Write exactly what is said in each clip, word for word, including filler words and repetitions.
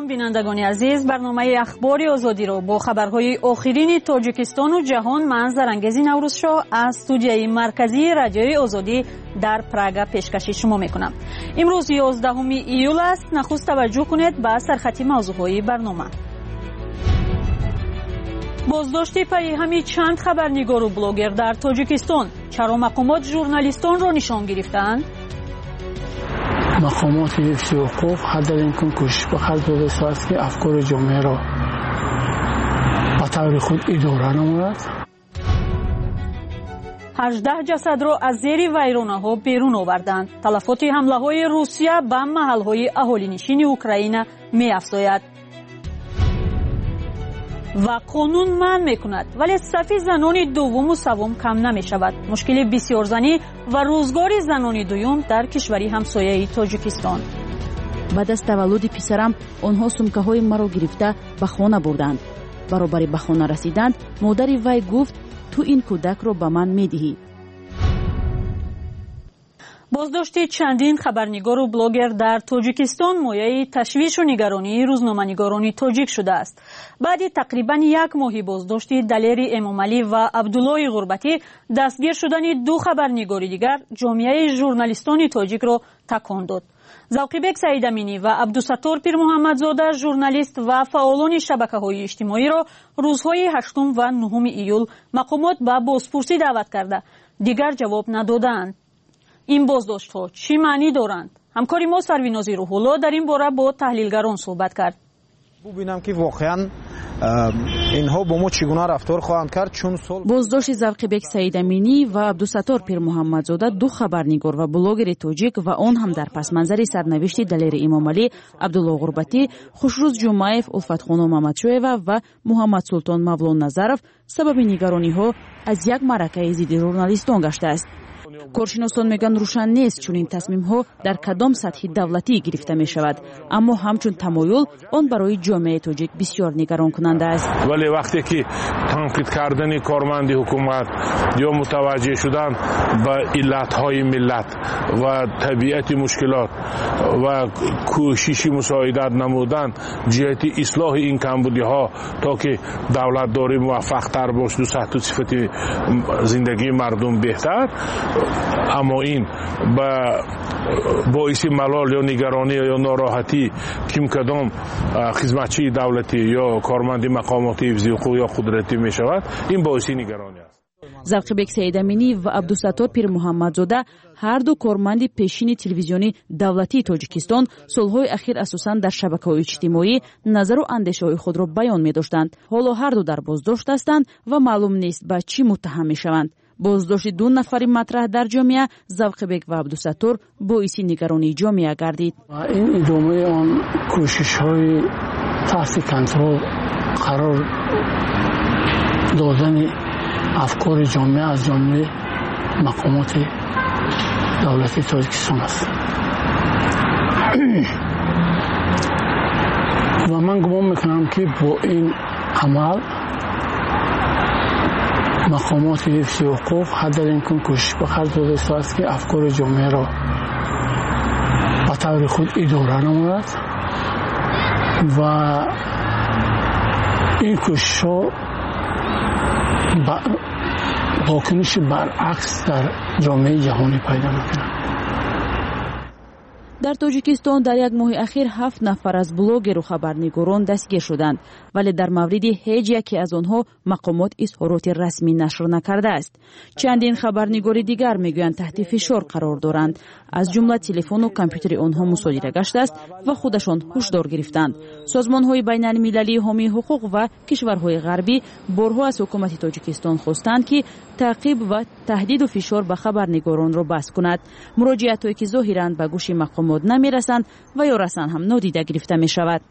بینندگان عزیز، برنامه اخبار آزادی رو با خبرهای آخرین تاجیکستان و جهان من زرنگز نوروز شو از استودیوی مرکزی رادیوی آزادی در پراگ پیشکش شما میکنم. امروز یازدهم ایول است. نخست توجه کنید به سرخط موضوعهای برنامه. بازداشت پی همی چند خبرنگار و بلاگر در تاجیکستان. چرا مقامات ژورنالیستان را نشان گرفتند؟ مقامات حفظ حقوق حد امکان کوشش به خرج داده است که افکار جامعه را به طور خود اداره نماید. هجده جسد را از زیر ویرانه‌ها بیرون آوردند. تلفات حمله‌های روسیه به محل‌های اهالی‌نشین اوکراین می‌افزاید. و قانون منع می‌کند ولی صف زنان دوم و سوم کم نمی‌شود. مشکل بسیار زنی و روزگار زنان دوم در کشوری همسایه تاجیکستان. بعد از تولد پسرم آنها سومکه‌های مرا گرفته به خانه بردند. برابر به خانه رسیدند مادر وی گفت تو این کودک را به من می‌دهی. بازداشت چندین خبرنگار و بلاگر در تاجیکستان مایه تشویش و نگرانی روزنامه‌نگاران تاجیک شده است. بعد تقریباً یک ماه بازداشت دلیر امامعلی و عبدالله غربتی، دستگیر شدن دو خبرنگار دیگر جامعه ژورنالیستان تاجیک را تکان داد. ذوقیبک سعیدامینی و عبدالستار پیر محمدزاده ژورنالیست و فعالان شبکه‌های اجتماعی را روزهای هشتم و نهم ایول مقامات به بازپرسی دعوت کرده دیگر جواب ندادند. این بازداشت‌ها چی معنی دارند؟ همکاری ما سروینازی روح‌الله در این باره با تحلیلگران صحبت کرد. ببینم که واقعاً اینها با ما چگونه رفتار خواهند کرد، چون سال بازداشت ذوقیبک سعیدامینی و عبدالستار پیر محمدزاده دو خبرنگار و بلاگر تاجیک و آن هم در پس منظر سرنوشت دلیر امامعلی، عبدالله غربتی، خوشروز جمعیف، الفتخانو محمدشویeva و محمد سلطان مولان نظرов سبب نگرانی‌ها از یک معرکه ضد ژورنالیستان گشته است. کارشناسان میگن روشن نیست چون این تصمیم ها در کدام سطح دولتی گرفته می شود، اما همچون تمایل آن برای جامعه تاجیک بسیار نگران کننده است. ولی وقتی که تنقید کردن کارمند حکومت یا متوجه شدن به علت های ملت و طبیعت مشکلات و کوشش مساعدت نمودن جهت اصلاح این کمبودی ها تا که دولت داری موفق تر باشد و سطح و صفت زندگی مردم بهتر، اما این با باعث ملال یا نگرانی یا ناراحتی کم کدام خدمتچی دولتی یا کارمند مقامات حفظ حقوق یا قدرتی می شود، این باعث نگرانی است. ذوقیبک سعیدامینی و عبدالستار پیر محمدزاده هر دو کارمند پیشین تلویزیونی دولتی تاجیکستان سالهای اخیر اساساً در شبکه‌های اجتماعی نظر و اندیشه‌های خود را بیان می‌داشتند. حالا هر دو در بازداشت هستند و معلوم نیست به چی متهم می‌شوند. بازداشت دو نفری مطرح در جامعه ذوقیبک و عبدالستار باعث نگرانی جامعه گردید. این ادامه آن کوشش‌های تحت کنترل قرار دادن افکار جامعه از جمله مقامات دولتی تاجیکستان است و من گمان میکنم که با این عمل مقامات حفظ حقوق حد امکان کوشش به خرج داده است که افکار جامعه را به طور خود اداره نماید و این کوشش ها واکنش برعکس در جامعه جهانی پیدا میکنند. در تاجیکستان در یک ماه اخیر هفت نفر از بلاگر و خبرنگاران دستگیر شدند، ولی در مورد هیچ یکی از آنها مقامات اظهارات رسمی نشر نکرده است. چندین خبرنگار دیگر میگویند تحت فشار قرار دارند، از جمله تلفن و کامپیوتر آنها مصادره گشته است و خودشان هشدار گرفتند. سازمان‌های بین‌المللی حامی حقوق و کشورهای غربی بارها از حکومت تاجیکستان خواستند که تعقیب و تهدید و فشار به خبرنگاران را بس کند. مراجعاتی که ظاهراً به گوش مقامات نمی‌رسند و یا رسند هم نادیده گرفته می‌شود.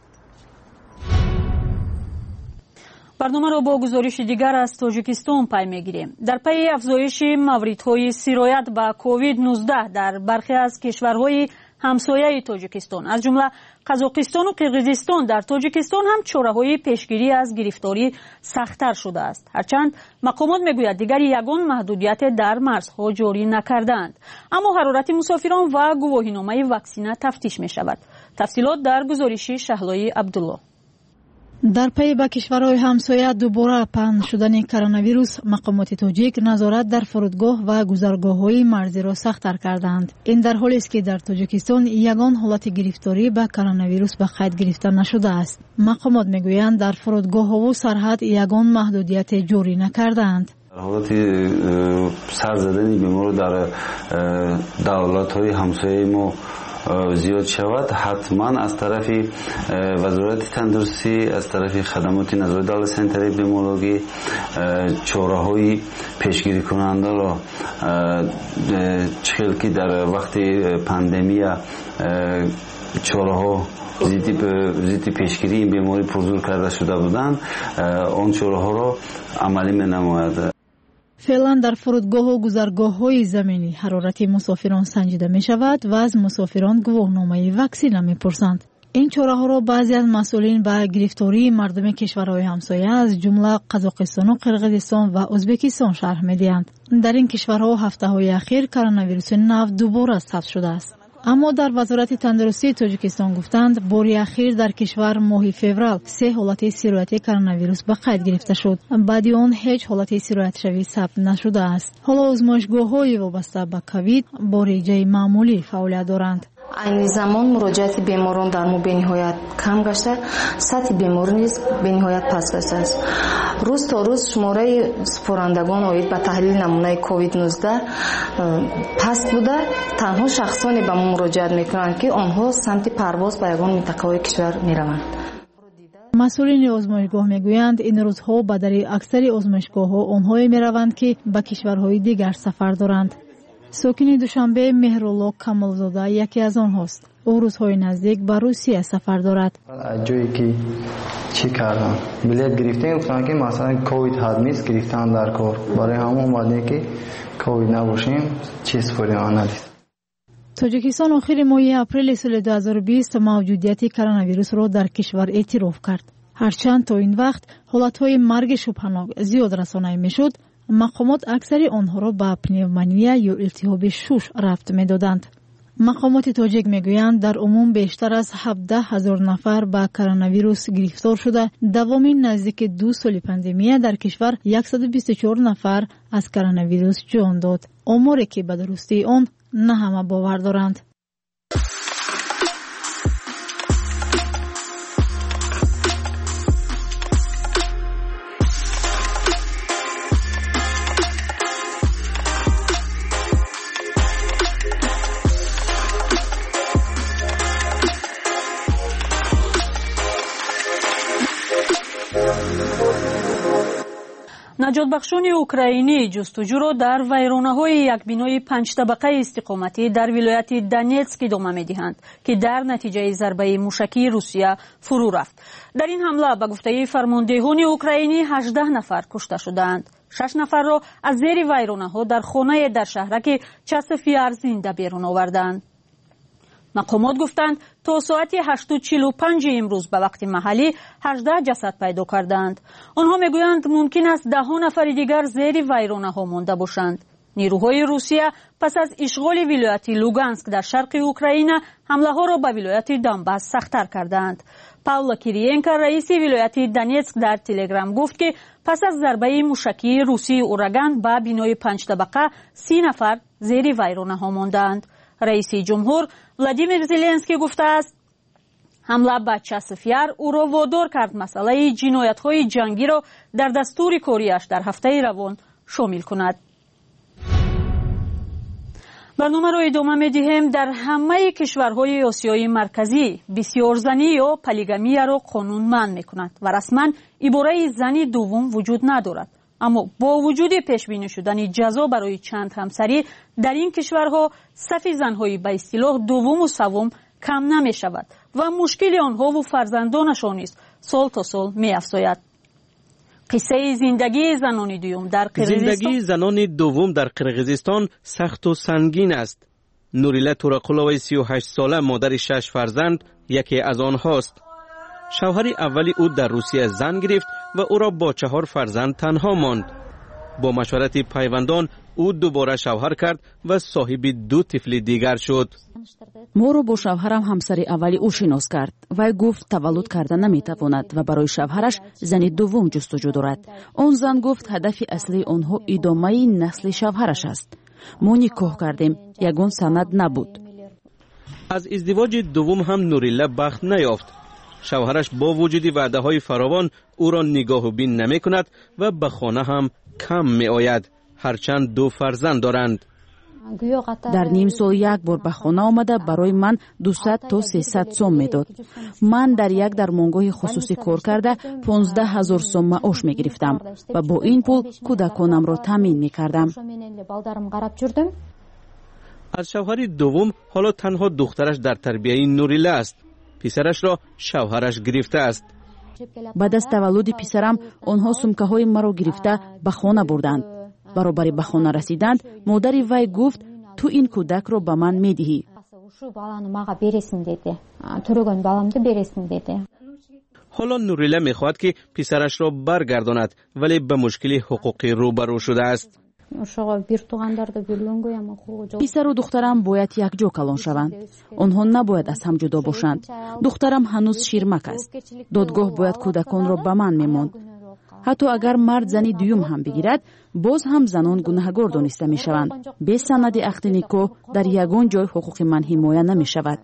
برنامه را با گزارش دیگر از تاجیکستان پی میگیریم. در پی افزایش موردهای سرایت به کووید نوزده در برخی از کشورهای همسایه تاجیکستان از جمله قزاقستان و قرقیزستان، در تاجیکستان هم چاره‌های پیشگیری از گرفتاری سخت‌تر شده است. هرچند مقامات میگوید دیگر یگان محدودیت در مرزها جاری نکردند، اما حرارت مسافران و گواهینامه واکسینه تفتیش می‌شود. تفصیلات در گزارش شهلایی عبدالله. در پی به کشورهای همسایه دوباره پهن شدن کرونا ویروس، مقامات تاجیک نظارت در فرودگاه و گذرگاه‌های مرزی را سخت‌تر کردند. این در حالی است که در تاجیکستان یگان حالت گرفتاری به کرونا ویروس به قید گرفته نشده است. مقامات میگویند در فرودگاه‌ها و سرحد یگان محدودیت جاری نکردند. حالت سر زدن بیمار در دولت‌های همسایه ما زیاد شود، حتما از طرف وزارت تندرستی، از طرف خدمات نظارت دولت سنتر اپیدمیولوژی چاره‌های پیشگیری کننده را چخیل که در وقت پاندمی چاره‌ها ضد پیشگیری این بیماری پرزور کرده شده بودند، آن چاره‌ها را عملی می‌نماید. فعلا در فرودگاه و گذرگاه‌های زمینی حرارت مسافران سنجیده می شود و از مسافران گواهنامه واکسن می پرسند. این چاره‌ها را بعضی از مسئولین به گرفتاری مردم کشورهای همسایه از جمله قزاقستان و قرقیزستان و ازبکستان شرح می‌دهند. در این کشورها هفته‌های اخیر کرونا ویروس نو دوباره ثبت شده است. اما در وزارت تندرستی تاجیکستان گفتند باری اخیر در کشور ماه فوریه سه حالت سیرایت کرونا ویروس به قید گرفته شد. بعد آن هیچ حالت سیرایت شوی ثبت نشده است. حالا آزمایشگاه‌های وابسته به کوید با رژه معمولی فعالیت دارند. این زمان مراجعت بیماران در ما به نهایت کم گشته، سطح بیماری نیز به نهایت پست گشته است. روز تا روز شماره سپرندگان آید به تحلیل نمونه کووید نوزده پست بوده. تنها شخصانی به ما مراجعت میکنند که آنها سمت پرواز به یگان منطقه‌های کشور میروند. مسئولین آزمایشگاه میگویند این روزها به در اکثر آزمایشگاه‌ها آنهایی میروند که به کشورهای دیگر سفر دارند. ساکن دوشنبه مهرالله کمالزاده یکی از آنهاست. او روزهای نزدیک به روسیه سفر دارد. جایی که چی کردن؟ بلیت گرفتن گفتن که مثلا کووید حد نیست، گرفتن در کار. برای همون اومدن که کووید نباشیم چیز کنیم آنالیز. تاجیکستان آخر ماه اپریل سال دو هزار و بیست موجودیت کرونا ویروس را در کشور اعتراف کرد. هرچند تا این وقت حالتهای مرگ شبهناک زیاد رسانه میشد، مقامات اکثر آنها را به پنیومونیا یا التهاب شوش ربط می‌دادند. مقامات تاجیک میگویند در عموم بیشتر از هفده هزار نفر به کرونا ویروس گرفتار شده. دوامین نزدیک دو سال پاندمی در کشور صد و بیست و چهار نفر از کرونا ویروس جان داد. آماری که به درستی آن نه همه باور دارند. نجات بخشان اوکراینی جستجو را در ویرانه‌های یک بینای پنج طبقه استقامتی در ولایت دونتسک ادامه می‌دهند که در نتیجه ضربه موشکی روسیه فرو رفت. در این حمله به گفته فرماندهان اوکراینی هجده نفر کشته شدند. شش نفر را از زیر ویرانه‌ها در خانه در شهرک چسفیار زنده بیرون آوردند. مقامات گفتند تا ساعت هشت و چهل و پنج امروز به وقت محلی هجده جسد پیدا کردند. آنها میگویند ممکن است ده نفر دیگر زیر ویرانه ها مانده باشند. نیروهای روسیه پس از اشغال ولایت لوگانسک در شرق اوکراین حمله ها را به ولایت دونباس سخت‌تر کردند. پاولا کیریینکا رئیس ولایت دونتسک در تلگرام گفت که پس از ضربه موشکی روسی اورگان به بینای پنج طبقه سی نفر زیر ویرانه ها ماندند. رئیس جمهور ولادیمیر زلنسکی گفته است حمله به چسفیار او را وادار کرد مسئله جنایت‌های جنگی را در دستور کاریش در هفته روان شامل کند. برنامه را ادامه می‌دهیم. در همه کشورهای آسیای مرکزی بسیارزنی یا پلیگامی را قانونمند می‌کند و رسما عباره زنی دوم وجود ندارد. اما با وجود پیشبینی شدن جزا برای چند همسری در این کشورها صف زن‌های به اصطلاح دوم و سوم کم نمی شود و مشکل آنها و فرزندانشان نیز سال تا سال می افزاید. قصه زندگی زنان دوم در قرقیزستان زندگی زنان دوم در قرقیزستان سخت و سنگین است. نوریلا تورقلوی سی و هشت ساله مادر شش فرزند یکی از آنهاست. شوهر اولی او در روسیه زن گرفت و او را با چهار فرزند تنها ماند. با مشورت پیوندان او دوباره شوهر کرد و صاحب دو طفل دیگر شد. моро бо шавҳарам ҳамсари аввали ӯ шинос кард. вай гуфт таваллуд карда наметавонад ва барои шавҳараш зани дуввум ҷустуҷӯ дорад. он зан гуфт ҳадафи аслии онҳо идомаи насли шавҳараш аст. мо никоҳ кардем, ягон санад набуд. аз издивоҷи дуввум ҳам Нурилла бахт наёфт. шавҳараш бо вуҷуди ваъдаҳои фаровон ӯро нигоҳубин намекунад ва ба хона ҳам кам меояд, ҳарчанд ду фарзанд доранд. дар ним сол як бор ба хона омада барои ман дусад то сесад сом медод. ман дар як дармонгоҳи хусусӣ кор карда понздаҳ ҳазор сом маош мегирифтам ва бо ин пул кӯдаконамро таъмин мекардам. аз шавҳари дуввум ҳоло танҳо духтараш дар тарбияи Нурилла аст. писарашро шавҳараш гирифтааст. баъд аз таваллуди писарам онҳо сумкаҳои маро гирифта ба хона бурданд. баробари ба хона расиданд, модари вай гуфт ту ин кӯдакро ба ман медиҳӣ. ҳоло Нурилла мехоҳад ки писарашро баргардонад, вале ба мушкили ҳуқуқӣ рӯбарӯ шудааст. писару духтарам бояд якҷо калон шаванд. онҳо набояд аз ҳам ҷудо бошанд. духтарам ҳанӯз ширмак аст. додгоҳ бояд кӯдаконро ба ман мемонд. ҳатто агар мард зани дуюм ҳам бигирад, боз ҳам занон гунаҳгор дониста мешаванд. бе санади ақди никоҳ дар ягон ҷой ҳуқуқи ман ҳимоя намешавад.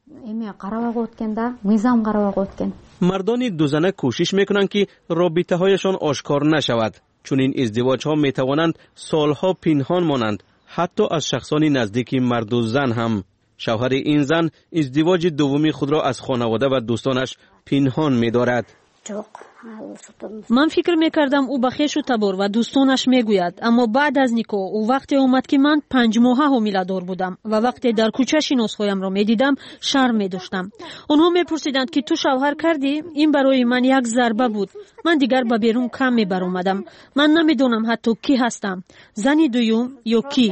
мардони дузана кӯшиш мекунанд ки робитаҳояшон ошкор нашавад. чунин издивоҷҳо метавонанд солҳо пинҳон монанд, ҳатто аз шахсони наздики марду зан ҳам. шавҳари ин зан издивоҷи дуввуми худро аз хонавода ва дӯстонаш пинҳон медорад. ман фикр мекардам ӯ ба хешу табор ва дӯстонаш мегӯяд, аммо баъд аз никоҳ ӯ вақте омад ки ман панҷмоҳа ҳомиладор будам ва вақте дар кӯча шиносҳоямро медидам, шарм медоштам. онҳо мепурсиданд ки ту шавҳар кардӣ? ин барои ман як зарба буд. ман дигар ба берун кам мебаромадам. ман намедонам ҳатто кӣ ҳастам, зани дуюм ё кӣ.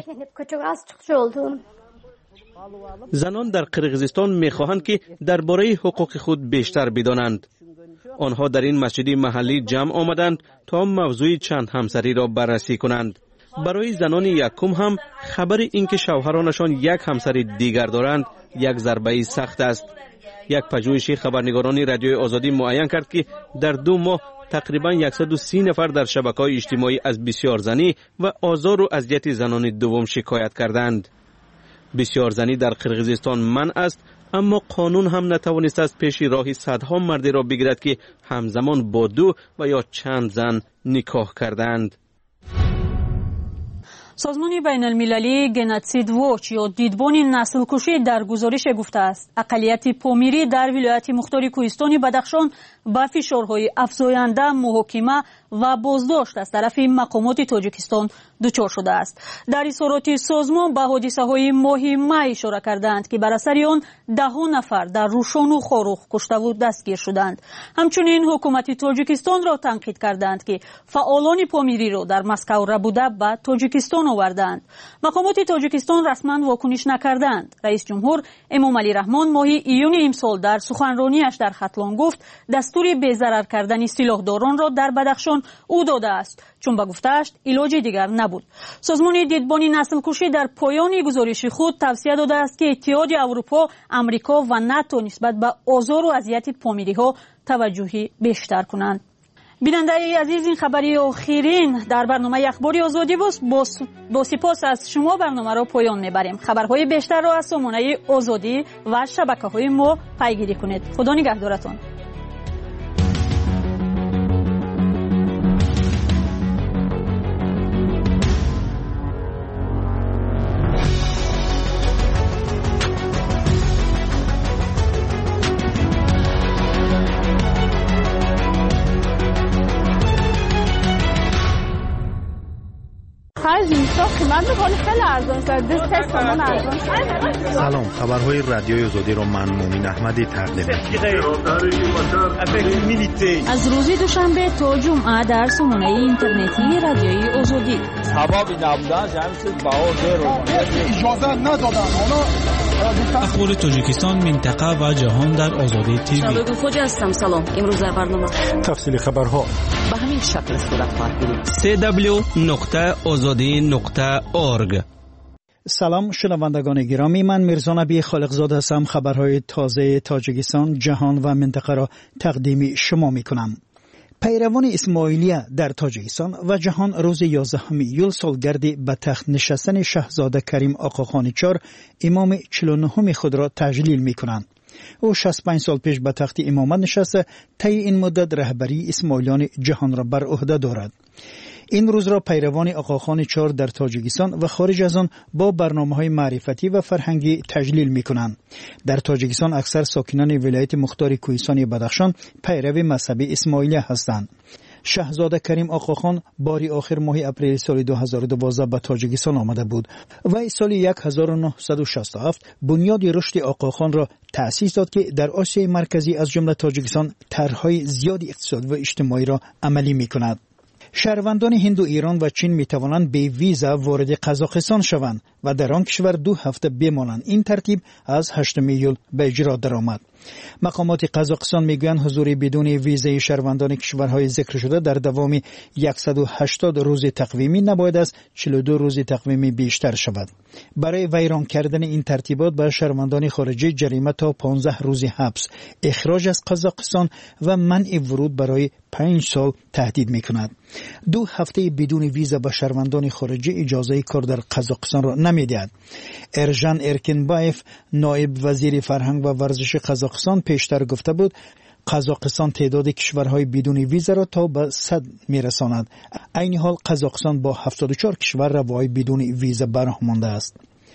занон дар Қирғизистон мехоҳанд ки дар бораи ҳуқуқи худ бештар бидонанд. онҳо дар ин масҷиди маҳаллӣ ҷамъ омаданд то мавзӯи чанд ҳамсариро баррасӣ кунанд. барои занони якум ҳам хабари ин ки шавҳаронашон як ҳамсари дигар доранд як зарбаи сахт аст. як пажӯҳиши хабарнигорони радиои озодӣ муайян кард ки дар ду моҳ тақрибан яксаду си нафар дар шабакаҳои иҷтимоӣ аз бисёрзанӣ ва озору азияти занони дуввум шикоят карданд. бисёрзанӣ дар Қирғизистон манъ аст, аммо қонун ҳам натавонистааст пеши роҳи садҳо мардеро бигирад ки ҳамзамон бо ду ва ё чанд зан никоҳ карданд. созмони байналмилалии геноцид воч ё дидбони наслкушӣ дар гузорише гуфтааст ақалияти помирӣ дар вилояти мухтори кӯҳистони Бадахшон ба фишорҳои афзоянда муҳокима ва боздошт аз тарафи мақомоти Тоҷикистон дучор шудааст. дар изҳороти созмон ба ҳодисаҳои моҳи май ишора кардаанд ки бар асари он даҳҳо нафар дар Рӯшону Хорух куштаву дастгир шуданд. ҳамчунин ҳукумати Тоҷикистонро танқид карданд ки фаъолони помириро дар Москав рабуда ба Тоҷикистон оварданд. мақомоти Тоҷикистон расман вокуниш накарданд. раис ҷумҳур Эмомалӣ Раҳмон моҳи июни имсол дар суханронияш дар Хатлон гуфт дастури безарар кардани силоҳдоронро дар Бадахшон ӯ додааст, чун ба гуфтааш илоҷи дигар набуд. созмони дидбони наслкушӣ дар поёни гузориши худ тавсия додааст ки иттиҳоди Аврупо, Амрико ва НАТО нисбат ба озору азияти помириҳо таваҷҷӯҳи бештар кунанд. бинандаи азиз, ин хабари охирин дар барномаи ахбори озодӣ буд. бо сипос аз шумо барномаро поён мебарем. хабарҳои бештарро аз сомонаи озодӣ ва шабакаҳои мо пайгирӣ кунед. худо нигаҳдоратон. سلام، خبرهای رادیوی آزادی رو من مومین احمدی تقدیم می‌کنم. از روز دوشنبه تا جمعه در سامانه اینترنتی رادیوی آزادی. سبب نبودن جمعیت بهار رو اجازه ندادن. حالا اخبار تاجیکستان، منطقه و جهان در آزادی تیوی. شبکه خوجا هستم. سلام. امروز در برنامه تفصیل خبرها به همین شکل صورت خواهد گرفت. سی دبلیو نقطه آزادی نقطه اورگ. سلام شنوندگان گرامی، من میرزا نبی خالقزاده هستم. خبرهای تازه تاجیکستان، جهان و منطقه را تقدیم شما می کنم. پیروان اسماعیلیه در تاجیکستان و جهان روز یازدهم ایول سالگرد به تخت نشستن شاهزاده کریم آقاخان چهار امام چهل و نهم خود را تجلیل می کنند. او شصت و پنج سال پیش به تخت امامت نشسته، طی این مدت رهبری اسماعیلیان جهان را بر عهده دارد. این روز را پیروان آقاخان چهار در تاجیکستان و خارج از آن با برنامه‌های معرفتی و فرهنگی تجلیل می‌کنند. در تاجیکستان اکثر ساکنان ولایت مختار کوهستانی بدخشان پیرو مذهب اسماعیلیه هستند. شاهزاده کریم آقاخان باری آخر ماه اپریل سال دو هزار و دوازده به تاجیکستان آمده بود و سال هزار و نهصد و شصت و هفت بنیاد رشد آقاخان را تأسیس داد که در آسیای مرکزی از جمله تاجیکستان طرح‌های زیادی اقتصادی و اجتماعی را عملی می‌کند. شهروندان هند و ایران و چین می توانند به ویزا وارد قزاقستان شوند و در آن کشور دو هفته بمانند. این ترتیب از هشتم ایول به اجرا درآمد. مقامات قزاقستان میگویند حضور بدون ویزای شهروندان کشورهای ذکر شده در دوام صد و هشتاد روز تقویمی نباید از چهل و دو روز تقویمی بیشتر شود. برای ویران کردن این ترتیبات به شهروندان خارجی جریمه تا پانزده روز حبس، اخراج از قزاقستان و منع ورود برای پنج سال تهدید میکند. دو هفته بدون ویزا به شهروندان خارجی اجازه کار در قزاقستان را نمیدهد. ارژن ارکنبایف نایب وزیر فرهنگ و ورزش قزاقستان پیشتر گفته بود قزاقستان تعداد کشورهای بدون ویزا را تا به صد میرساند. عین حال قزاقستان با هفتاد و چهار کشور روای بدون ویزا براه مانده است.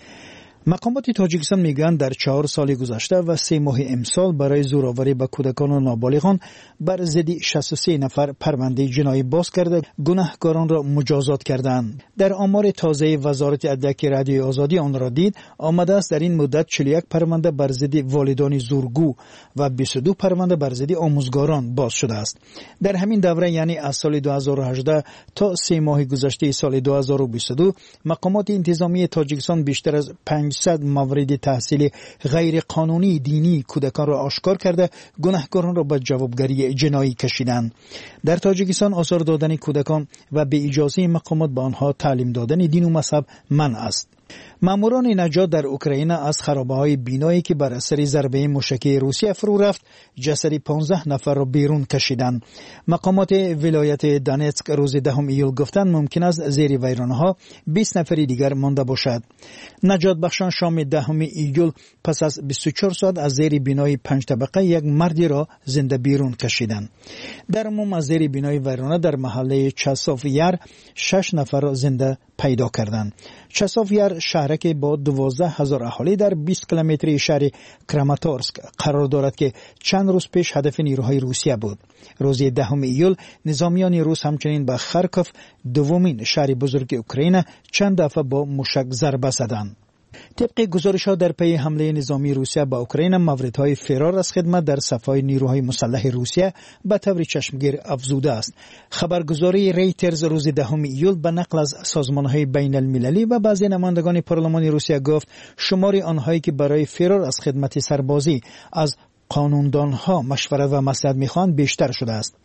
مقامات تاجیکستان میگویند در چهار سال گذشته و سه ماه امسال برای زورآوری به کودکان و نابالغان بر ضد شصت و سه نفر پرونده جنایی باز کرده، گناهکاران را مجازات کردند. در آمار تازه وزارت عدلیه که رادیوی آزادی آن را دید، آمده است در این مدت چهل و یک پرونده بر ضد والدان زورگو و بیست و دو پرونده بر ضد آموزگاران باز شده است. در همین دوره، یعنی از سال دو هزار و هجده تا سه ماه گذشته سال دو هزار و بیست و دو، مقامات انتظامی تاجیکستان بیشتر از پنجصد مورد تحصیل غیر قانونی دینی کودکان را آشکار کرده، گناهکاران را به جوابگری جنایی کشیدند. در تاجیکستان آزار دادن کودکان و به اجازه مقامات به آنها تعلیم دادن دین و مذهب منع است. ماموران نجات در اوکراین از خرابه‌های بینایی که بر اثر ضربه موشکی روسیه فرو رفت، جسد پانزده نفر را بیرون کشیدند. مقامات ولایت دانتسک روز دهم ایول گفتند ممکن است زیر ویرانه‌ها بیست نفر دیگر مانده باشد. نجات بخشان شام دهم ایول پس از بیست و چهار ساعت از زیر بینای پنج طبقه یک مردی را زنده بیرون کشیدند. در عموم از زیر بینای ویرانه در محله چسافیر شش نفر را زنده پیدا کردند. چسافیر شهرک با دوازده هزار اهالی در بیست کیلومتری شهر کراماتورسک قرار دارد که چند روز پیش هدف نیروهای روسیه بود. روز دهم ایول نظامیان روس همچنین به خارکوف، دومین شهر بزرگ اوکراین، چند دفعه با موشک ضربه زدند. طبق گزارش‌ها در پی حمله نظامی روسیه به اوکراین، موردهای فرار از خدمت در صف‌های نیروهای مسلح روسیه به طور چشمگیر افزوده است. خبرگزاری ریترز روز دهم ایول به نقل از سازمان‌های بین المللی و بعضی نمایندگان پارلمان روسیه گفت شمار آنهایی که برای فرار از خدمت سربازی از قانوندانها مشورت و مصلحت می‌خواهند بیشتر شده است.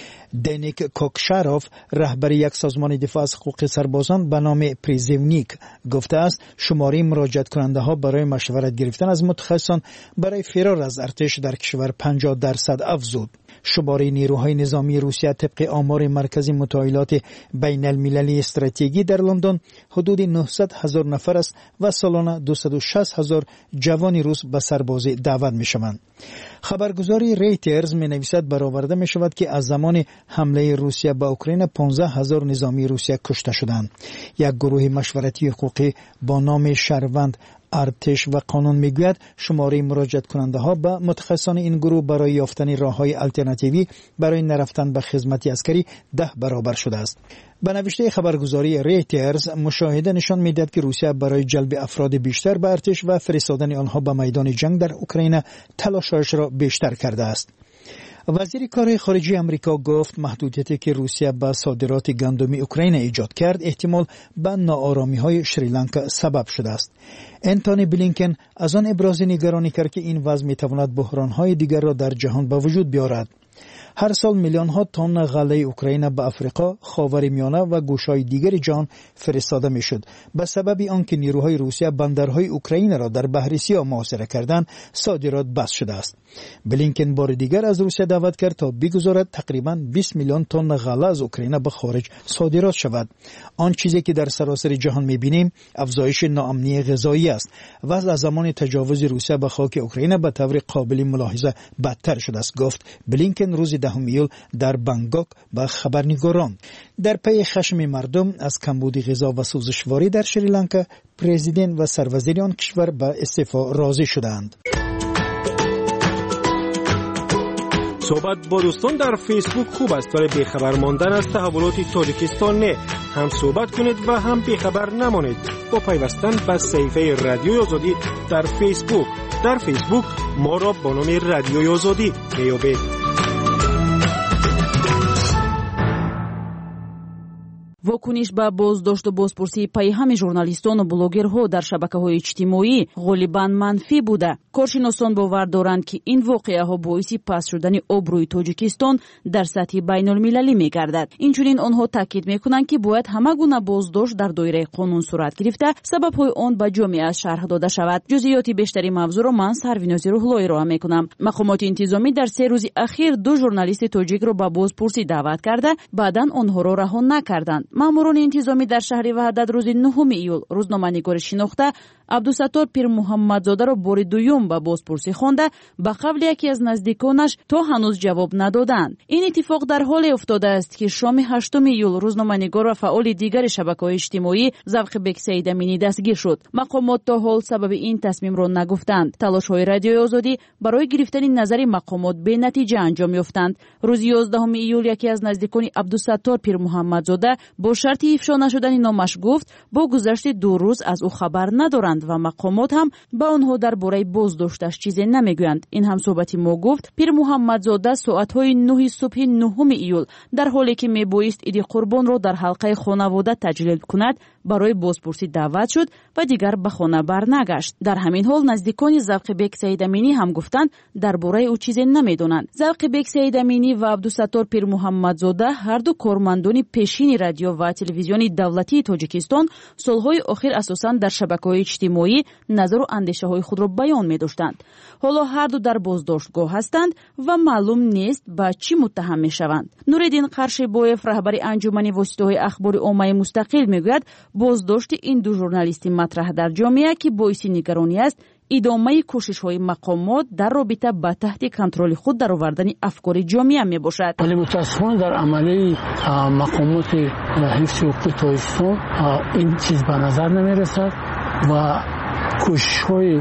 دنیک کوکشاروف رهبر یک سازمان دفاع از حقوق سربازان به نام پریزیونیک گفته است شماری مراجعت کننده ها برای مشورت گرفتن از متخصصان برای فرار از ارتش در کشور پنجاه درصد افزود. شماری نیروهای نظامی روسیه طبق آمار مرکز متعاملات بین المللی استراتژی در لندن حدود نهصد هزار نفر است و سالانه دویست و شصت هزار جوان روس به سربازی دعوت می شوند. خبرگزاری ریترز می نویسد برآورده می شود که از زمان حمله روسیه به اوکراین پانزده هزار نظامی روسیه کشته شدند. یک گروه مشورتی حقوقی با نام شهروند ارتش و قانون میگوید شماره مراجعت کننده ها به متخصصان این گروه برای یافتن راههای الटरनेटिव्ی برای نرفتن به خدمت عسکری ده برابر شده است. به نوشته خبرگزاری ریترز مشاهده نشان میدهد که روسیه برای جلب افراد بیشتر به ارتش و فرستادن آنها به میدان جنگ در اوکراین تلاشش را بیشتر کرده است. وزیر کار خارجه امریکا گفت محدودیتی که روسیه به صادرات گندم اوکراین ایجاد کرد احتمال به ناآرامی‌های شریلانکا سبب شده است. انتونی بلینکن از آن ابراز نگرانی کرد که این وضع می‌تواند بحران‌های دیگر را در جهان به وجود بیاورد. هر سال میلیون ها تن غله اوکراین به افریقا، خاورمیانه و گوشه‌های دیگر جهان فرستاده میشد. به سبب آنکه نیروهای روسیه بندرهای اوکراین را در بحر سیاه محاصره کردند، صادرات بس شده است. بلینکن بار دیگر از روسیه دعوت کرد تا بگذارد تقریباً بیست میلیون تن غله از اوکراین به خارج صادرات شود. آن چیزی که در سراسر جهان می‌بینیم افزایش ناامنی غذایی است و از زمان تجاوز روسیه به خاک اوکراین به طور قابل ملاحظه بدتر شده است، گفت بلینکن روز دهم ایول در بانکوک به خبرنگاران. در پی خشم مردم از کمبود غذا و سوزشواری در شریلانکا، پرزیدنت و سروزیر آن کشور به استعفا راضی شدند. صحبت با دوستان در فیسبوک خوب است، ولی بیخبر ماندن از تحولات تاجیکستان نه. هم صحبت کنید و هم بیخبر نمانید با پیوستن به صفحه رادیوی آزادی در فیسبوک. در فیسبوک ما را با نام رادیوی آزادی میابید. واکنش به بازداشت و بازپرسی پیام ژورنالیستان و بلوگرها در شبکه‌های اجتماعی غالباً منفی بوده. کارشناسان باور دارند که این واقعه‌ها باعث پست شدن آبروی تاجیکستان در سطح بین‌المللی می‌گردد. اینچنین آنها تاکید می‌کنند که باید همه گونه بازداشت در دایره قانون صورت گرفته، سبب‌های آن به جامعه شرح داده شود. جزئیات بیشتری موضوع را من سرویناز روحلایی را می‌کنم. مقامات انتظامی در سه روز اخیر دو ژورنالیست تاجیک را به بازپرسی دعوت کرده، بعداً آنها را رها نکردند. ماموران انتظامی در شهر وحدت روز نهم ایول روزنامه‌نگار شناخته عبدالستار پیر محمدزاده را بار دوم به بازپرسی خوانده، به قبل یکی از نزدیکانش تا هنوز جواب ندادند. این اتفاق در حالی افتاده است که شام هشتم ایول روزنامه‌نگار و فعال دیگر شبکه‌های اجتماعی ذوقبک سید امینی دستگیر شد. مقامات تا حال سبب این تصمیم را نگفتند. تلاش‌های رادیوی آزادی برای گرفتن نظر مقامات به نتیجه انجام یافتند. روز یازدهم ایول یکی از نزدیکان عبدالستار پیر محمدزاده با شرط افشا نشدن نامش گفت با گذشت دو روز از او خبر ندارند و مقامات هم به آنها درباره بازداشتش چیزی نمیگویند. این هم صحبتی ما گفت پیر محمدزاده ساعت‌های نه صبح نهم ایول در حالی که میبایست عید قربان را در حلقه خانواده تجلیل کند برای بازپرسی دعوت شد و دیگر به خانه برنگشت. در همین حال نزدیکان ذوقبک سید امینی هم گفتند درباره او چیزی نمیدونند. ذوقبک سید امینی و عبدالستار پیر محمدزاده هر دو کارمندان پیشین رادیو و تلویزیون دولتی تاجیکستان سالهای اخیر اساساً در شبکه‌های اجتماعی نظر و اندیشه‌های خود را بیان می‌داشتند. حالا هر دو در بازداشتگاه هستند و معلوم نیست با چی متهم می‌شوند. نورالدین قرشیبویف رهبر انجمن واسطه‌های اخبار عامه مستقل میگوید بازداشت این دو ژورنالیست مطرح در جامعه که باعث نگرانی است ادامه کوشش‌های مقامات در رابطه با تحت کنترل خود درآوردن افکار جامعه میباشد. ولی متأسفانه در عملی مقامات حفظ حقوق تاجیکستان این چیز به نظر نمیرسد و کوشش‌های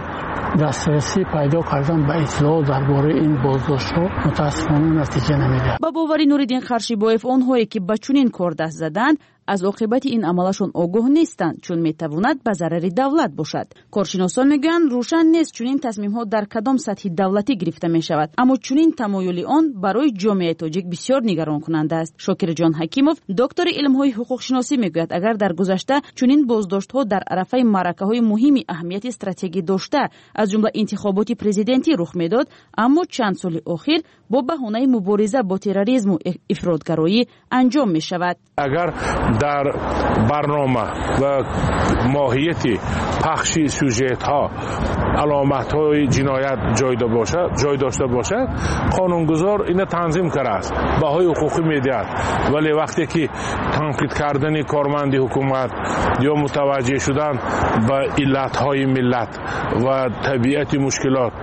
دسترسی پیدا کردن به اطلاع درباره این بازداشت‌ها متأسفانه نتیجه نمی‌دهد. با باور نورالدین قرشیبویف آنهایی که به چنین کار دست زدند از عاقبت این عملشون آگاه نیستند چون میتواند به ضرر دولت باشد. کارشناسان میگویند روشن نیست چنین تصمیم‌ها در کدام سطح دولتی گرفته می‌شود، اما چنین تمایل آن برای جامعه تاجیک بسیار نگران کننده است. شاکر جان حکیموف دکتر علم‌های حقوق شناسی میگوید اگر در گذشته چنین بازداشت‌ها در عرصه معرکه‌های مهم اهمیت استراتژیکی داشته از جمله انتخابات پرزیدنتی رخ میداد، اما چند سال اخیر با بهانه مبارزه با تروریسم و افراطگرایی انجام می‌شود. اگر در برنامه و ماهیت پخش سوژت ها علامت های جنایت جای باشد جای داشته باشد قانونگذار این تنظیم کرده است بهای حقوقی میدهد، ولی وقتی که تنقید کردن کارمند حکومت یا متوجه شدن به علت های ملت و طبیعت مشکلات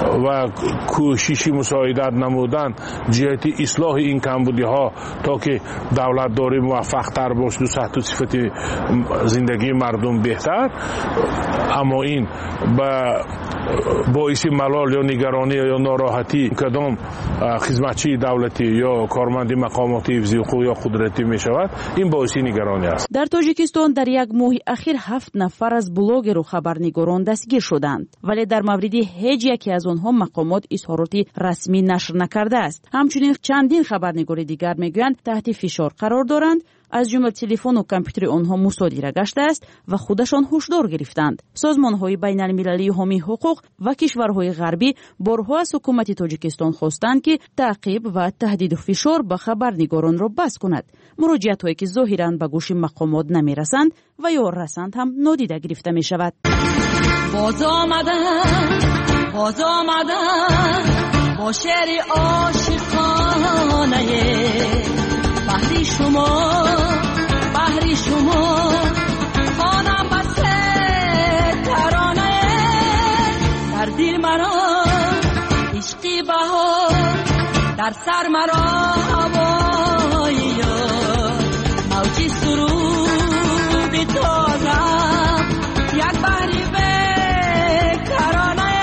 و کوشش مساعدت نمودن جهت اصلاح این کمبودی ها تا که دولت داری موفق تر باشد و صحت و صفت زندگی مردم بهتر، اما این با باعث ملال یا نگرانی یا ناراحتی کدام خدمتچی دولتی یا کارمند مقامات حفظی حقوق یا قدرتی می شود، این باعث نگرانی است. در تاجیکستان در یک ماه اخیر هفت نفر از بلاگر و خبرنگاران دستگیر شدند، ولی در مورد هیچ یکی از آنها مقامات اظهارات رسمی نشر نکرده است. همچنین چندین خبرنگار دیگر میگویند تحت فشار قرار دارند، از جمله تلفن و کامپیوتر آنها مصادره گشته است و خودشان هشدار گرفتند. سازمان‌های بین‌المللی حامی حقوق و کشورهای غربی بارها از حکومت تاجیکستان خواستند که تعقیب و تهدید و فشار به خبرنگاران را بس کند. مراجعت‌هایی که ظاهراً به گوش مقامات نمی‌رسند و یا رسند هم نادیده گرفته می‌شود. باز آمدن باز آمدن با شعر عاشقانه بحری شما بحری شما خانم بسته ترانه در دل مرا عشقی بهار در سر مرا هوایی یار موجی سرود تازم یک بحری به ترانه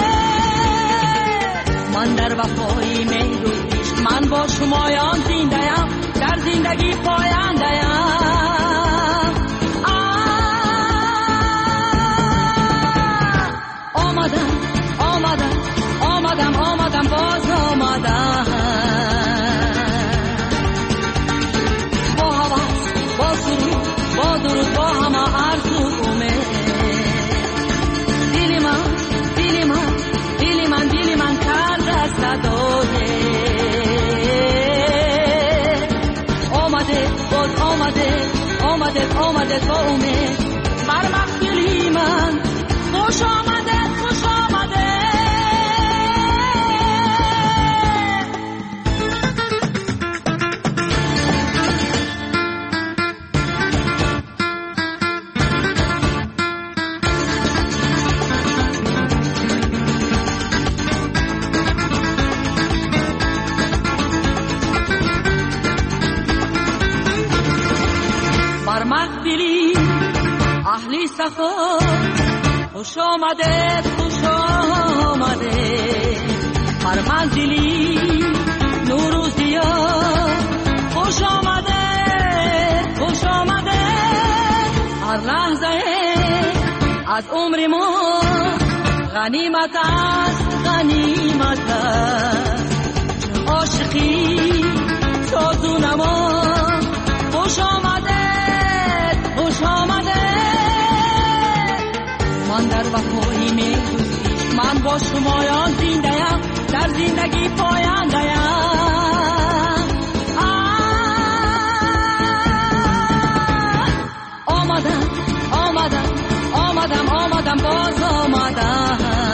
من در وفای مهر و عشق من با شمایان زنده‌ام در زندگی پاینده‌ام. آمدم آمدم آمدم آمدم باز آمدم با هوا با سرود با درود با همه آرزو امید دل من دل من دل من دل من کرده صدای آمده آمده آمده با امید بر مخیلی من خوش آمده خوش آمده. بر مقبلی اهلی صفا خوش آمده خوش آمده بر منزلی نور و ضیا خوش آمده خوش آمده هر لحظه از عمر ما غنیمت است غنیمت است عاشقی ساز و نما خوش آمده خوش آمده من در وفای میگویی من با شمایان زنده‌ام در زندگی پاینده‌ام. آمدم آمدم آمدم آمدم باز آمدم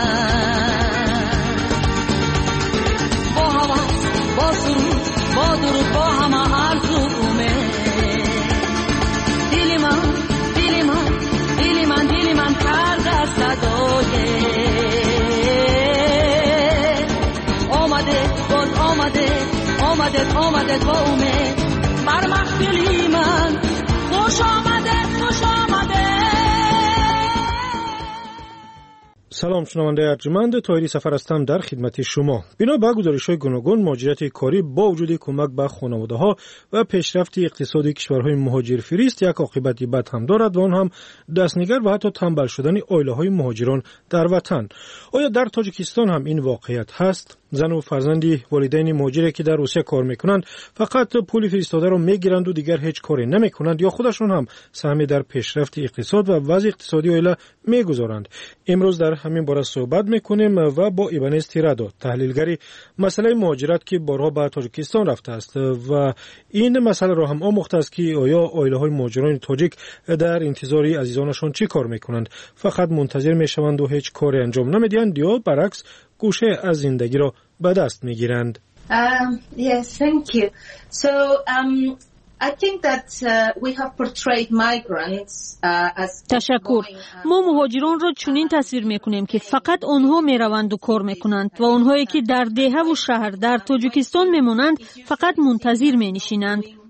با هوا با سرود با درود با همه آرزو امید دل من دل من دل من دل من کرده صدای آمده باز آمده آمده آمده با امید بر مخیلی من خوش آمده خوش آمده. سلام شنونده ارجمند، طاهری سفر هستم در خدمت شما. بنا به گزارش‌های گوناگون مهاجرت کاری با وجود کمک به خانواده‌ها و پیشرفت اقتصادی کشورهای مهاجر فریست یک عاقبت بد هم دارد و آن هم دستنگر و حتی تنبل شدن عائله‌های مهاجران در وطن. آیا در تاجیکستان هم این واقعیت هست؟ زن و فرزندی والدین مهاجری که در روسیه کار میکنند فقط پول فرستاده را میگیرند و دیگر هیچ کاری نمیکنند یا خودشون هم سهمی در پیشرفت اقتصاد و وضع اقتصادی عائله میگذارند؟ امروز در همین باره صحبت میکنیم و با ایبانز تیرادو تحلیلگری مسئله مهاجرت که بارها به تاجیکستان رفته است و این مسئله را هم آموخته است که آیا عائله های مهاجران تاجیک در انتظار عزیزانشان چی کار میکنند؟ فقط منتظر میشوند و هیچ کاری انجام نمیدهند یا برعکس گوشه از زندگی را به دست میگیرند؟ Um, yes, thank you. So, um, I think that uh, we have portrayed migrants uh, as تشکر. ما مهاجران را چنین تصویر میکنیم که فقط آنها میروند و کار میکنند و آنهایی که در دهه و شهر در تاجیکستان میمانند فقط منتظر مینشینند.